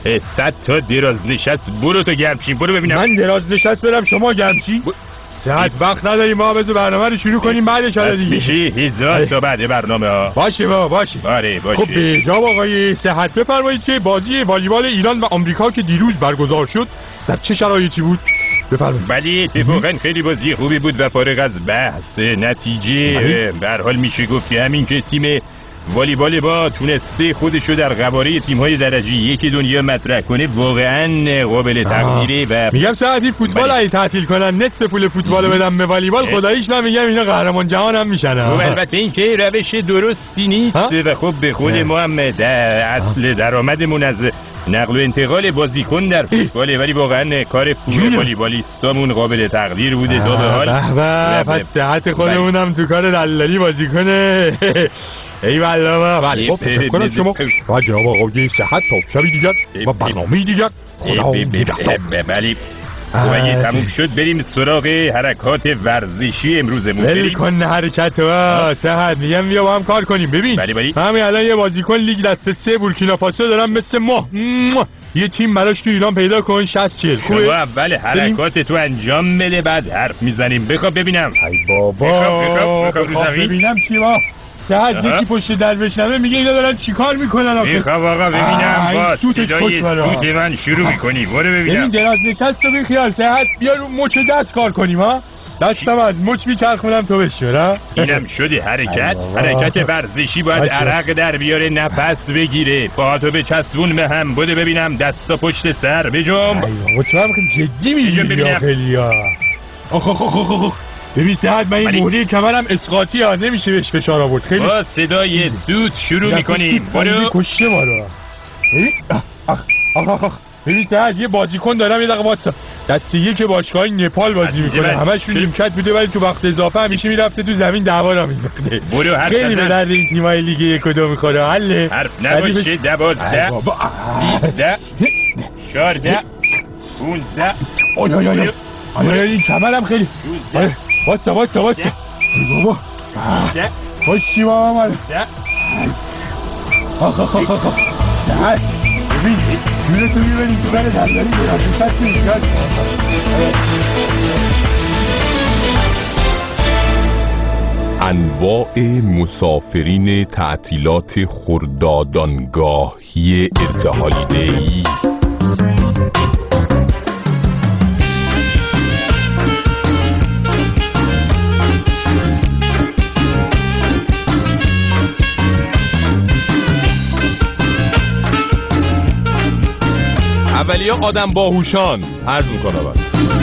صد تا دراز نشست برو تو گرمشین. برو ببینم. من دراز نشست برم شما گرمشی؟ صحت وقت نداریم ما بذار برنامه رو شروع کنیم بعدش حالا دیگه میشه هزار تا بعد برنامه ها. باشه با باشه. آره باشه. خب به جناب آقای صحت بفرمایید که بازی والیبال ایران و آمریکا که دیروز برگزار شد در چه شرایطی بود؟ بفرمایید. ولی اتفاقا خیلی بازی خوبی بود و فارغ از بحث نتیجه به هر حال میشه گفت که همین که تیم والیبال با تونسته خودشو در قواره تیم‌های درجه یک دنیا مطرح کنه واقعا قابل تقدیره. و میگم ساعتی فوتبال اگه تعطیل کنن نصف پول فوتبال بدم به والیبال خداییش من میگم اینا قهرمان جهان هم میشن. خب البته این که روش درستی نیست و خب به خود ما هم در اصل درآمدمون از نقل و انتقال بازیکن در فوتباله ولی واقعا کار پول والیبالیستامون قابل تقدیر بوده تا به حال. به پس صحت خودمونم تو کار دلالی بازیکنه. ای والله. بله خب تشکر از شما و جناب آقای صحت. تا شبی دیگر و برنامه دیگر خدا نگهدار. بله خب اگه تموم شد بریم سراغ حرکات ورزشی امروزمون. بریم کن حرکت ها صحت. میگم بیا با هم کار کنیم. ببین بله بله همین الان یه بازیکن لیگ دسته سه بورکینافاسو دارم مثل ماه یه تیم براش تو ایران پیدا کن. شصت چهل شما اول حرکات تو انجام بده بعد حرف میزنیم. بخواب ببینم. ای بابا بخواب ببینم چی با صحت یکی پشت در بشنوه میگه اینا دارن چیکار میکنن آخه. میخوام آقا ببینم با صدای سوت من شروع میکنی. برو ببینم. ببین دراز نشست رو بخیال صحت بیا رو مچ دست کار کنیم ها. دستم از مچ میچرخونم تو بشورا. اینم شدی حرکت. حرکت ورزشی باید عرق در بیاره نفس بگیره. پاهاتو بچسبون به هم. بده ببینم دستا پشت سر بجنب. ایوه تو هم جدی میگی خیلی ها. آخ آخ آخ آخ ببین صحت من این مهره کمرم اسقاطی ها نمیشه بهش فشار آورد. خیلی با صدای سوت شروع میکنیم. برو کشته ما رو. آخ آخ آخ ببین صحت یه بازیکن دارم یه دقیقه واتسا دسته یک باشگاه نپال بازی میکنه. همشون نیمکت بوده ولی تو وقت اضافه همیشه میرفته تو زمین دعوا را مینداخته. برو حرف خیلی به درد این تیمای لیگ یک و دو میخوره. حله حرف نباشه. دوازده سیزده چهارده پونزده. آیا آیا آیا آیا این کمرم خیلی واتسا واتسا واتسا بابا خوشی بابا من. آخ آخ آخ آخ نه ببین جونه تو میبریم تو بره درداری برم تو سطح اینجا. انواع مسافرین تعطیلات خردادانگاهی ارتحالیده‌ای اولیا آدم باهوشان عرض میکنه بعد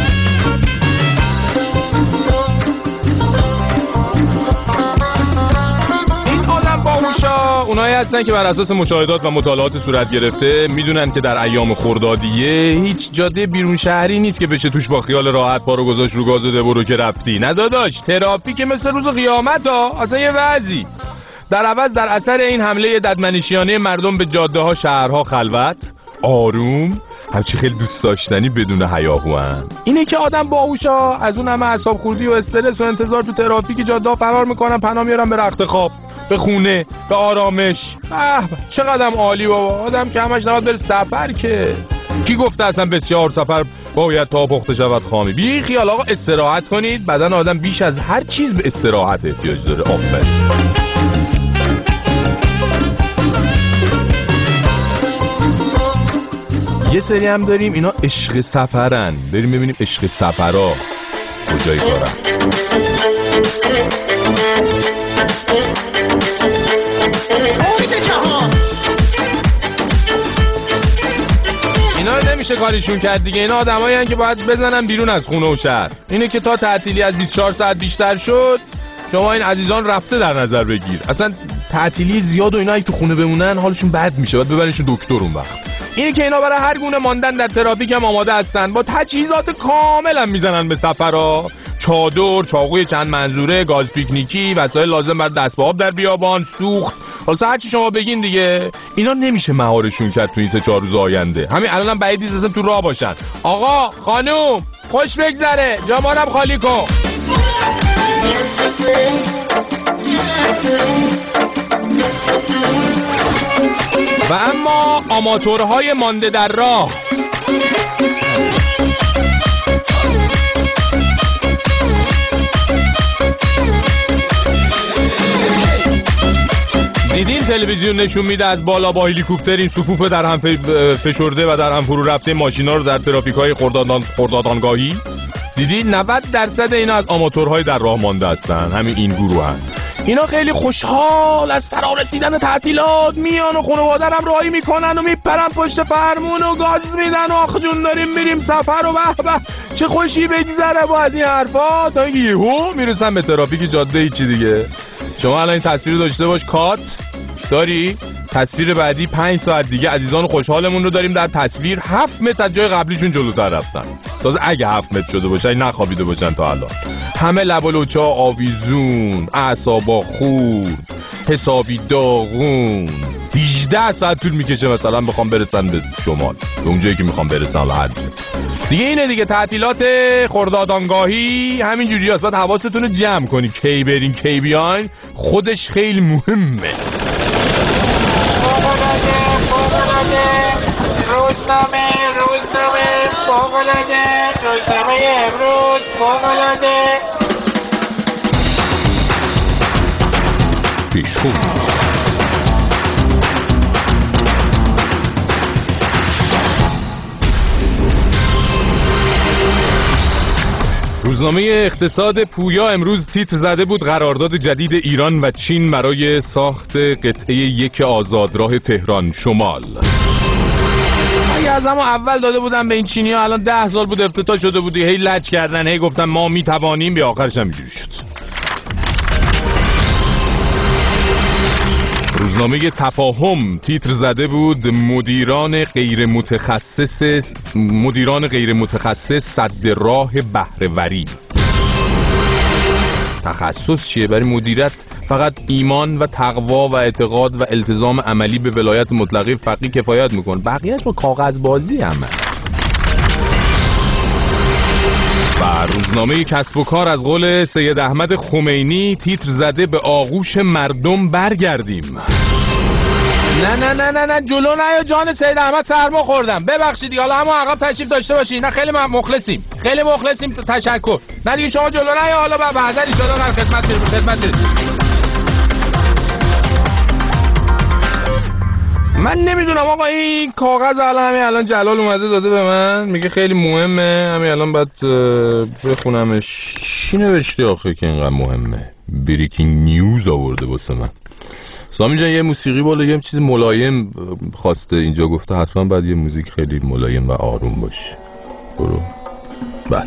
این آدم باهوشا اونایی هستن که بر اساس مشاهدات و مطالعات صورت گرفته میدونن که در ایام خردادیه هیچ جاده بیرون شهری نیست که بشه توش با خیال راحت پا رو گذاشت رو گاز و ده برو که رفتی. نه داداش، ترافیک مثل روز قیامت ها، اصلا یه وضعی. در عوض در اثر این حمله ددمنشیانه مردم به جاده ها شهرها خلوت، آروم، همچی خیلی دوست داشتنی بدون هیاهوان. اینه که آدم باهوشا از اون همه اعصاب خوردی و استرس و انتظار تو ترافیک جاده فرار میکنن، پناه میارن به رخت خواب، به خونه، به آرامش. اه چقدرم عالی بابا. آدم که همش نباید بره سفر که. کی گفته اصلا بسیار سفر باید تا پخته شود خامی؟ بی خیال آقا، استراحت کنید. بدن آدم بیش از هر چیز به استراحت احتیاج داره. آفرین. یه سری هم داریم اینا عشق سفرن. بریم ببینیم عشق سفرها کجای کارن. اینا رو نمیشه کاریشون کرد دیگه. اینا آدمایی هستن که باید بزنن بیرون از خونه و شهر. اینه که تا تعطیلی از بیست و چهار ساعت بیشتر شد شما این عزیزان رفته در نظر بگیر. اصلا تعطیلی زیاد و اینا اگه تو خونه بمونن حالشون بد میشه، باید ببرنشون دکتر اون وقت. اینه که اینا برای هر گونه ماندن در ترافیک هم آماده هستن. با تجهیزات کامل هم میزنن به سفرها. چادر، چاقوی چند منظوره، گاز پیکنیکی، وسایل لازم برای دست به آب در بیابان، سوخت، حالا هر چی شما بگین دیگه. اینا نمیشه مهارشون کرد تو این سه چهار روز آینده. همین الانم بعید نیست اصلا تو راه باشن. آقا، خانوم، خوش بگذره، جامانم خالی کن. و اما آماتورهای مانده در راه، دیدین تلویزیون نشون میده از بالا با هلیکوپتر این صفوف در هم فشرده و در هم فرو رفته ماشینا رو در ترافیک‌های خردادان خردادانگاهی دیدین؟ نود درصد اینا از آماتورهای در راه مانده هستن. همین این گروه هستن. اینا خیلی خوشحال از فرا رسیدن تعطیلات میان و خانواده هم راهی میکنن و میپرن پشت فرمون و گاز میدن و آخ جون داریم میریم سفر و به به چه خوشی بگذره با از این حرفا، تا اینکه یهو میرسن به ترافیک جاده. ای چی دیگه. شما الان این تصویر رو داشته باش. کات داری؟ تصویر بعدی پنج ساعت دیگه عزیزان خوشحالمون رو داریم در تصویر هفت متر از جای قبلیشون جلوتر رفتن. تازه اگه هفت متر شده باشن نخوابیده باشن تا الان. همه لب و لوچه آویزون، اعصابا خورد، حسابی داغون. هجده ساعت طول میکشه مثلا بخوام برسن به شمال، به اونجایی که میخوام برسن. حالا هر دیگه اینه دیگه. تعطیلات خردادانگاهی همین جوریاست. باید حواستون رو جمع کنی کی برین کی بیاین. خودش خیلی مهمه. روزنامه روزنامه فوق‌العاده، روزنامه امروز فوق‌العاده. پیشخو روزنامه اقتصاد پویا امروز تیتر زده بود قرارداد جدید ایران و چین برای ساخت قطعه یک آزادراه تهران شمال. اگه از همون اول داده بودن به این چینی ها الان ده سال بود افتتاح شده بودی. هی لج کردن، هی گفتن ما میتوانیم، به آخرش هم اینجوری شد. روزنامه تفاهم تیتر زده بود مدیران غیر متخصص مدیران غیر متخصص سد راه بهره‌وری. تخصص چیه؟ برای مدیریت فقط ایمان و تقوا و اعتقاد و التزام عملی به ولایت مطلقه فقیه کفایت میکنه، بقیه‌اش با کاغذبازی همه. و روزنامه کسب و کار از قول سید احمد خمینی تیتر زده به آغوش مردم برگردیم. نه نه نه نه نه جلو نیا جان سید احمد، سرما خوردم ببخشید دیگه. حالا همون عقب تشریف داشته باشین. نه خیلی مخلصیم، خیلی مخلصیم، تشکر. نه دیگه شما جلو نیا. حالا بعد بعدا ان شاء الله خدمت خدمت من نمیدونم آقا این کاغذ الان همین الان جلال اومده داده به من، میگه خیلی مهمه، همین الان باید بخونمش. چی نوشته آخه که اینقدر مهمه؟ بریکینگ نیوز آورده واسه من. سامی جان یه موسیقی بالا، یه چیز ملایم خواسته اینجا، گفته حتما باید یه موزیک خیلی ملایم و آروم باشه. برو. بله.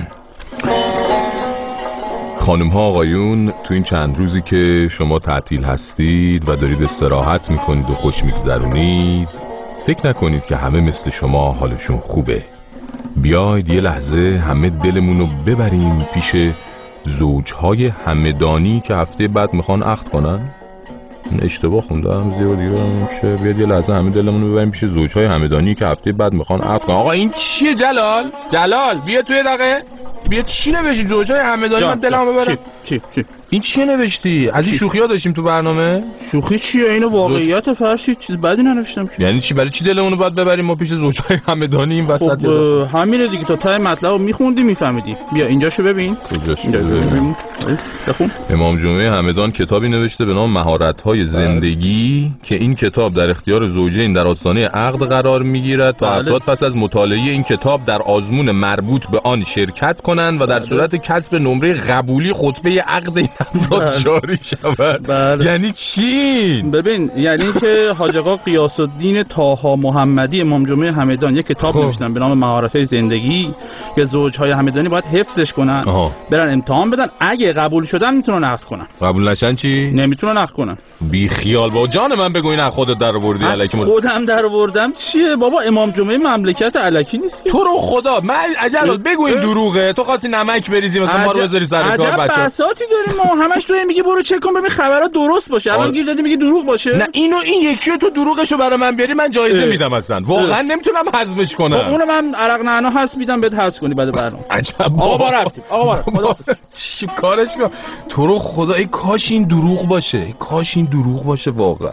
خانم ها آقایون، تو این چند روزی که شما تعطیل هستید و دارید استراحت میکنید و خوش میگذرونید، فکر نکنید که همه مثل شما حالشون خوبه. بیاید یه لحظه همه دلمونو ببریم پیش زوجهای همدانی که هفته بعد میخوان عقد کنن. اشتباه خوندم زیاد دیگه که بیاد یه لحظه همه دلمونو ببریم پیش زوجهای همدانی که هفته بعد میخوان عقد کنن. آقا این چیه جلال؟ جلال بیا توی دقیقه. بیا چی نوشتی زوجهای همدانی؟ من دلمو ببرم. چی چی این چیه نوشتی؟ از این شوخی‌ها داشتیم تو برنامه؟ شوخی چیه؟ اینو واقعیت فرشید، چیز بدی ننوشتم. یعنی چی؟ برای چی دلمون رو باید ببریم ما پیش زوجهای همدانی این وسط؟ خب همینه دیگه، تا ته مطلبو میخوندی میفهمیدی. بیا اینجاشو ببین. کجاشو ببین؟ بخون. امام جمعه همدان کتابی نوشته به نام مهارت‌های زندگی که این کتاب در اختیار زوجین در آستانه عقد قرار میگیرد تا افراد پس از مطالعه این کتاب در آزمون مربوط به آن شرکت کنند و در صورت کسب نمره قبولی خطبه عقد این افراد جاری شود. یعنی چی؟ ببین یعنی که حاج آقا غیاث الدین طاها محمدی امام جمعه همدان یک کتاب نوشتن به نام مهارت‌های زندگی که زوج‌های همدانی باید حفظش کنن. آها. برن امتحان بدن، اگه قبول شدن میتونن عقد کنن. قبول نشن چی؟ نمیتونن عقد کنن. بی خیال با جان من بگو این از خودت در آوردی الکی. خودم در آوردم چیه بابا؟ امام جمعه مملکت الکی نیست. تو رو خدا من عجل بگو این دروغه. تو خواستی نمک بریزی مثلا ما رو بذاری سر کار بچا. عجب بساطی داریم ما، همش تو میگی برو چک کن ببین خبرها درست باشه. الان گیر دادی میگی دروغ باشه. نه اینو این یکیو تو دروغشو برای من بیاری من جایزه میدم اصلا. واقعا نمیتونم حذفش کنم. اونو من عرق نعنا حذف میدم بهت حذف کنی بعد برنامه. عجب آقا با رفتیم. آقا با چی کارش کن. تو رو خدا ای کاش این دروغ باشه. ای کاش این دروغ باشه واقعا.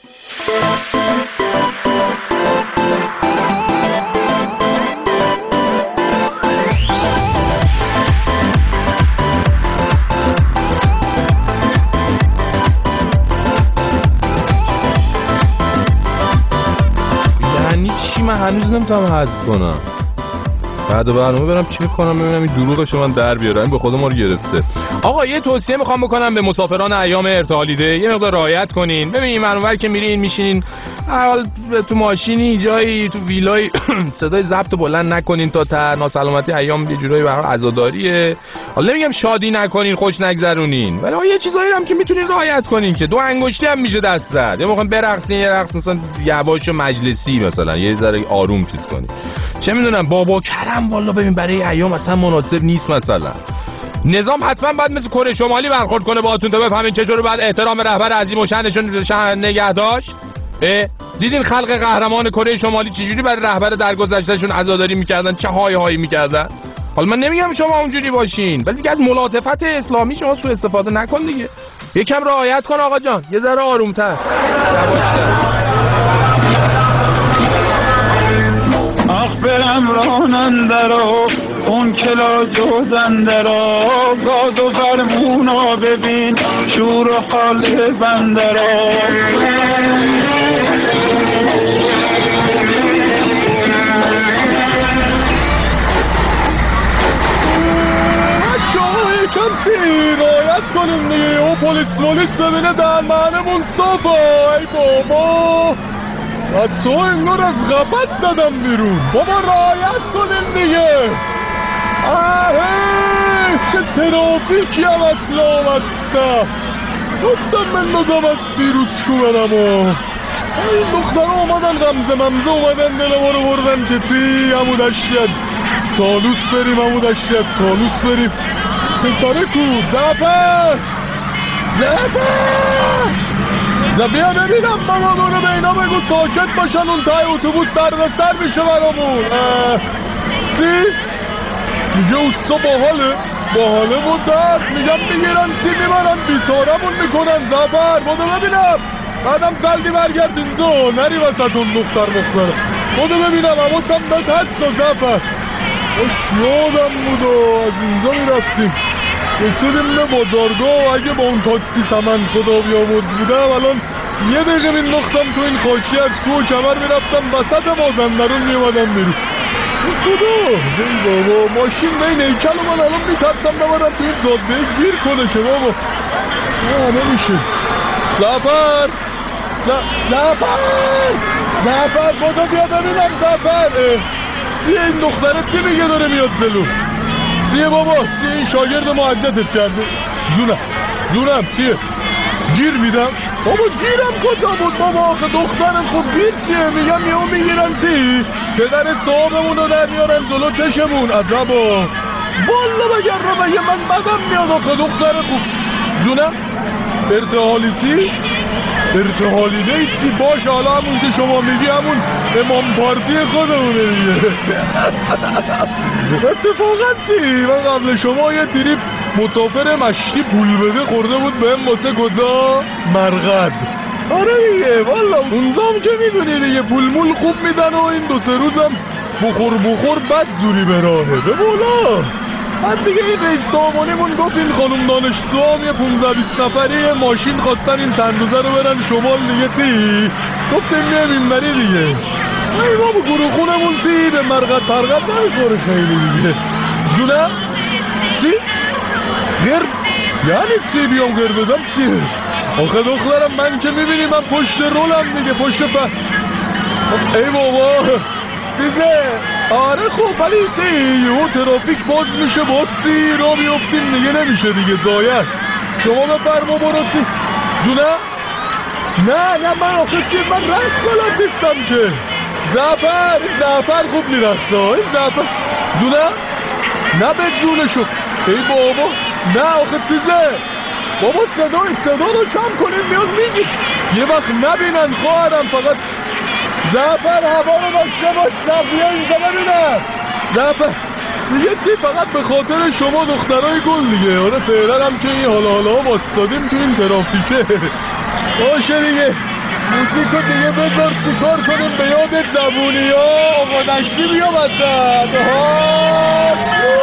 یعنی چی؟ من هنوز نمیتونم حذف کنم. بعد برنامه برم چک کنم ببینم این دروغشو من در بیارم. به خود ما رو گرفته. آقا یه توصیه میخوام بکنم به مسافران ایام ارتحالیده، یه مقدار رعایت کنین. ببین این منور که میرین میشینین حال تو ماشینی جایی تو ویلای صدای ضبط بلند نکنین تا تا ناسلامتی ایام یه جورایی برای عزاداریه. حالا نمیگم شادی نکنین خوش نگذرونین، ولی یه چیزایی هم که میتونین رعایت کنین که دو انگشتی هم میشه دست زد. یا میخوام برقصین یه رقص مثلا یواش و مجلسی مثلا یه ذره آروم چیز کنین. چه میدونم بابا کرم والا ببین برای ایام اصلا مناسب نیست. مثلا نظام حتما باید مثل کره شمالی برخورد کنه باهاتون تا بفهمین چجوری باید احترام رهبر عظیم و شأنشون شأن نگه داشت. دیدین خلق قهرمان کره شمالی چجوری برای رهبر درگذشتهشون عزاداری میکردن، چه های هایی میکردن. حالا من نمیگم شما اونجوری باشین، ولی دیگه از ملاطفت اسلامی شما سوء استفاده نکن دیگه. یکم رعایت کن آقا جان، یه ذره آرومتر یواشتر. آخ برم رانندرا اون کلا جوزندرا گاد و فرمونا ببین شور و حال بندرا. بچه ها یکم رعایت کنیم دیگه. او پلیس مولیس ببینه در معنیمون صافه. ای بابا بچه ها انگار از غفت زدم بیرون. بابا رعایت کنیم دیگه. آهه چه ترافیکی هم اصلا آمدسته. گفتم من نظام از فیروز کو برم و این دختر اومدن غمزه ممزه اومدن دل ما رو بردن که تی همون دشتی از تالوس بریم همون دشتی از تالوس بریم. پسره کو زفر زفر زبیا ببینم بابا برو به اینا بگو ساکت باشن اون تای اتوبوس در سر میشه برامون. چی؟ میگه اوستا باحاله باحاله مدت میگم میگیرن چی میبرن بیتارمون میکنن. زفر بودو ببینم بعدم زلدی برگرد اینجا نری وسط اون دختر مختره. بودو ببینم حواسم بهت هست و زفر اش یادم بود و از اینجا میرفتیم رسیدیم به بازارگاه و اگه با اون تاکسی سمن خدا بیامرز بودم الان یه دقیقه مینداختم تو این خاکی از کوه کمر میرفتم وسط مازندرون میومدم بیرون. خدا ای بابا ماشین بین هیکل و من الان میترسم ببرم تو این جاده گیر کنه که بابا نه نمیشه. زفر زفر زفر بازا بیا ببینم. زفر چیه این دختره چی میگه داره میاد جلو؟ چیه بابا؟ چیه این شاگرد ما اذیتت کرده؟ جونم جونم چیه؟ گیر میدم؟ بابا گیرم کجا بود بابا؟ آخه دخترم خوب گیر چیه؟ میگم یهو میگیرن چی؟ پدر صاحبمون رو در میارن جلو چشمون. عجبا والا بگر رو بگه من بدم میاد. آخه دختر خوب جونم ارتحالی چی؟ ارتحالی نه چی؟ باشه حالا همون که شما میگی همون امام پارتی خودمونه دیگه. اتفاقا چی؟ من قبل شما یه تریپ مسافر مشتی پول بده خورده بود بهم واسه کجا؟ مرقد. آره دیگه والا اونجام که میدونی دیگه پول مول خوب میدن و این دو سه روزم بخور بخور بد جوری به راهه. به مولا بعد دیگه این رئیس سامانیمون گفت این خانم دانشجو هم یه پونزده بیست نفری یه ماشین خواستن این چند روزه رو برن شمال دیگه چی؟ گفتیم میام این بری دیگه. ای بابا گروه خونمون چی؟ به مرقد پرقد نمیخوره خیلی دیگه. جونم؟ چی؟ غیر؟ یعنی چی بیام غیر بدم چی؟ آخه دخترم من که میبینی من پشت رولم دیگه پشت پ... ای بابا چیزه آره خب ولی چی یهو ترافیک باز میشه باز چی را بیافتیم دیگه نمیشه دیگه زایه است. شما بفرما برو چی جونه؟ نه نه من آخه چی من رقص بلد نیستم که. زفر زفر خوب میرخته این زفر جونه؟ نه به جونشو ای بابا نه آخه چیزه بابا صدای صدا رو کم کنیم میاد میگی یه وقت نبینن خواهرم. فقط زفر هوا رو داشته باش. زفیه اینجا ببینم زفر دیگه چی فقط به خاطر شما دخترای گل دیگه. آره فعلا هم که این حالا حالا واتستادیم تو این ترافیکه. باشه دیگه موسیقی دیگه بذار چیکار کنیم به یاد زبونی ها آقا نشی بیا بزد ها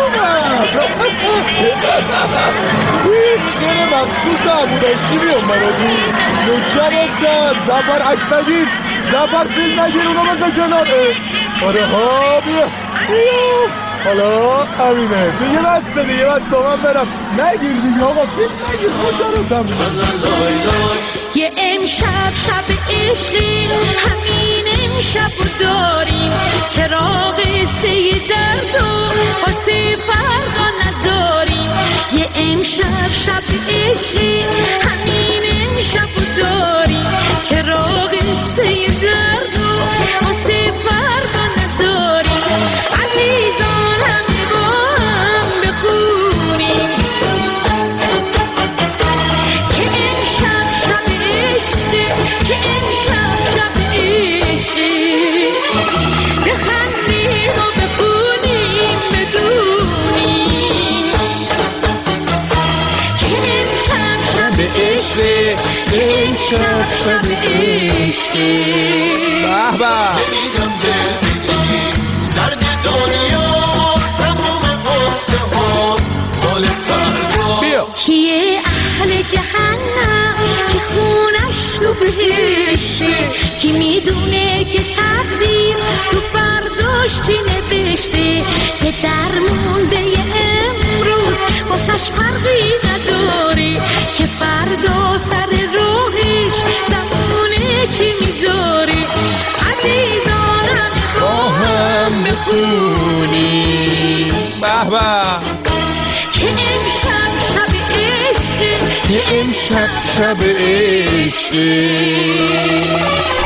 این دیگه مخصوص عبودشی بیام برادی نکشه بزد. زفر عکس نگیر زفر فیلم نگیر اونو بزن کنار. آره ها بیا بیا حالا همینه دیگه بسته دیگه بسته من برم. نگیر دیگه آقا فیلم نگیر خود رو یه امشب شب عشقی همین امشب رو داریم چراغ سه درد و واسه فرقا نداریم. یه امشب شب عشقی همین امشب رو داریم چراغ سه درد و واسه فرقا نداریم. عزیزان همه با هم بخونیم که امشب شب عشقی که امشب شب عشقی بخندیم و بخونیم بدونیم که امشب شب عشقی که امشب شب عشقی. به به درد دنیا تمام قصه ها مال فردا. کیه اهل جهنم که خونش تو بهشته کی میدونه که تقدیر تو فرداش چی نوشته که درمون به امروز واسش فرقی نداره که فردا سر راهش زمونه چی میذاره. عزیزانم با هم بخونیم به به که امشب شب عشقه که امشب شب عشقه.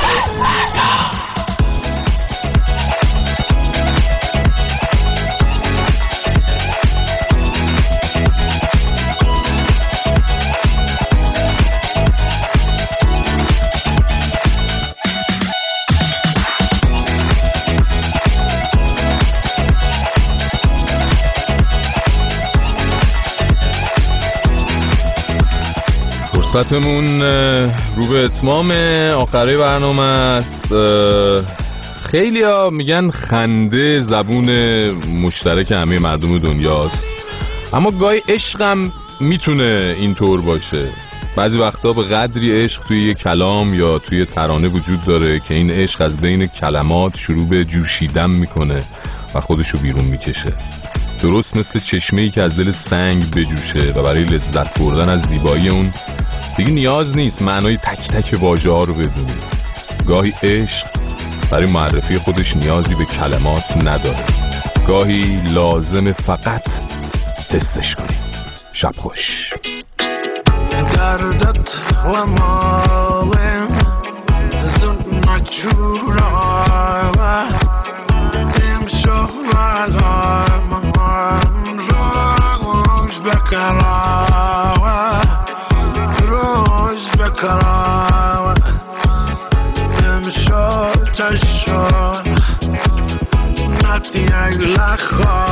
فرصتمون رو به اتمام آخری برنامه است. خیلی ها میگن خنده زبون مشترک همه مردم دنیاست، اما گاهی عشقم میتونه اینطور باشه. بعضی وقتا به قدری عشق توی یه کلام یا توی ترانه وجود داره که این عشق از بین کلمات شروع به جوشیدن میکنه و خودشو بیرون میکشه، درست مثل چشمه‌ای که از دل سنگ بجوشه و برای لذت بردن از زیبایی اون دیگه نیاز نیست معنای تک تک واژه‌ها رو بدونی. گاهی عشق برای معرفی خودش نیازی به کلمات نداره، گاهی لازم فقط حسش کنی. شب خوش. دردت و مالم زن نجورا و امشو مالم من روش بکرا و روش بکرا و امشو تشون نتی اگلا خواه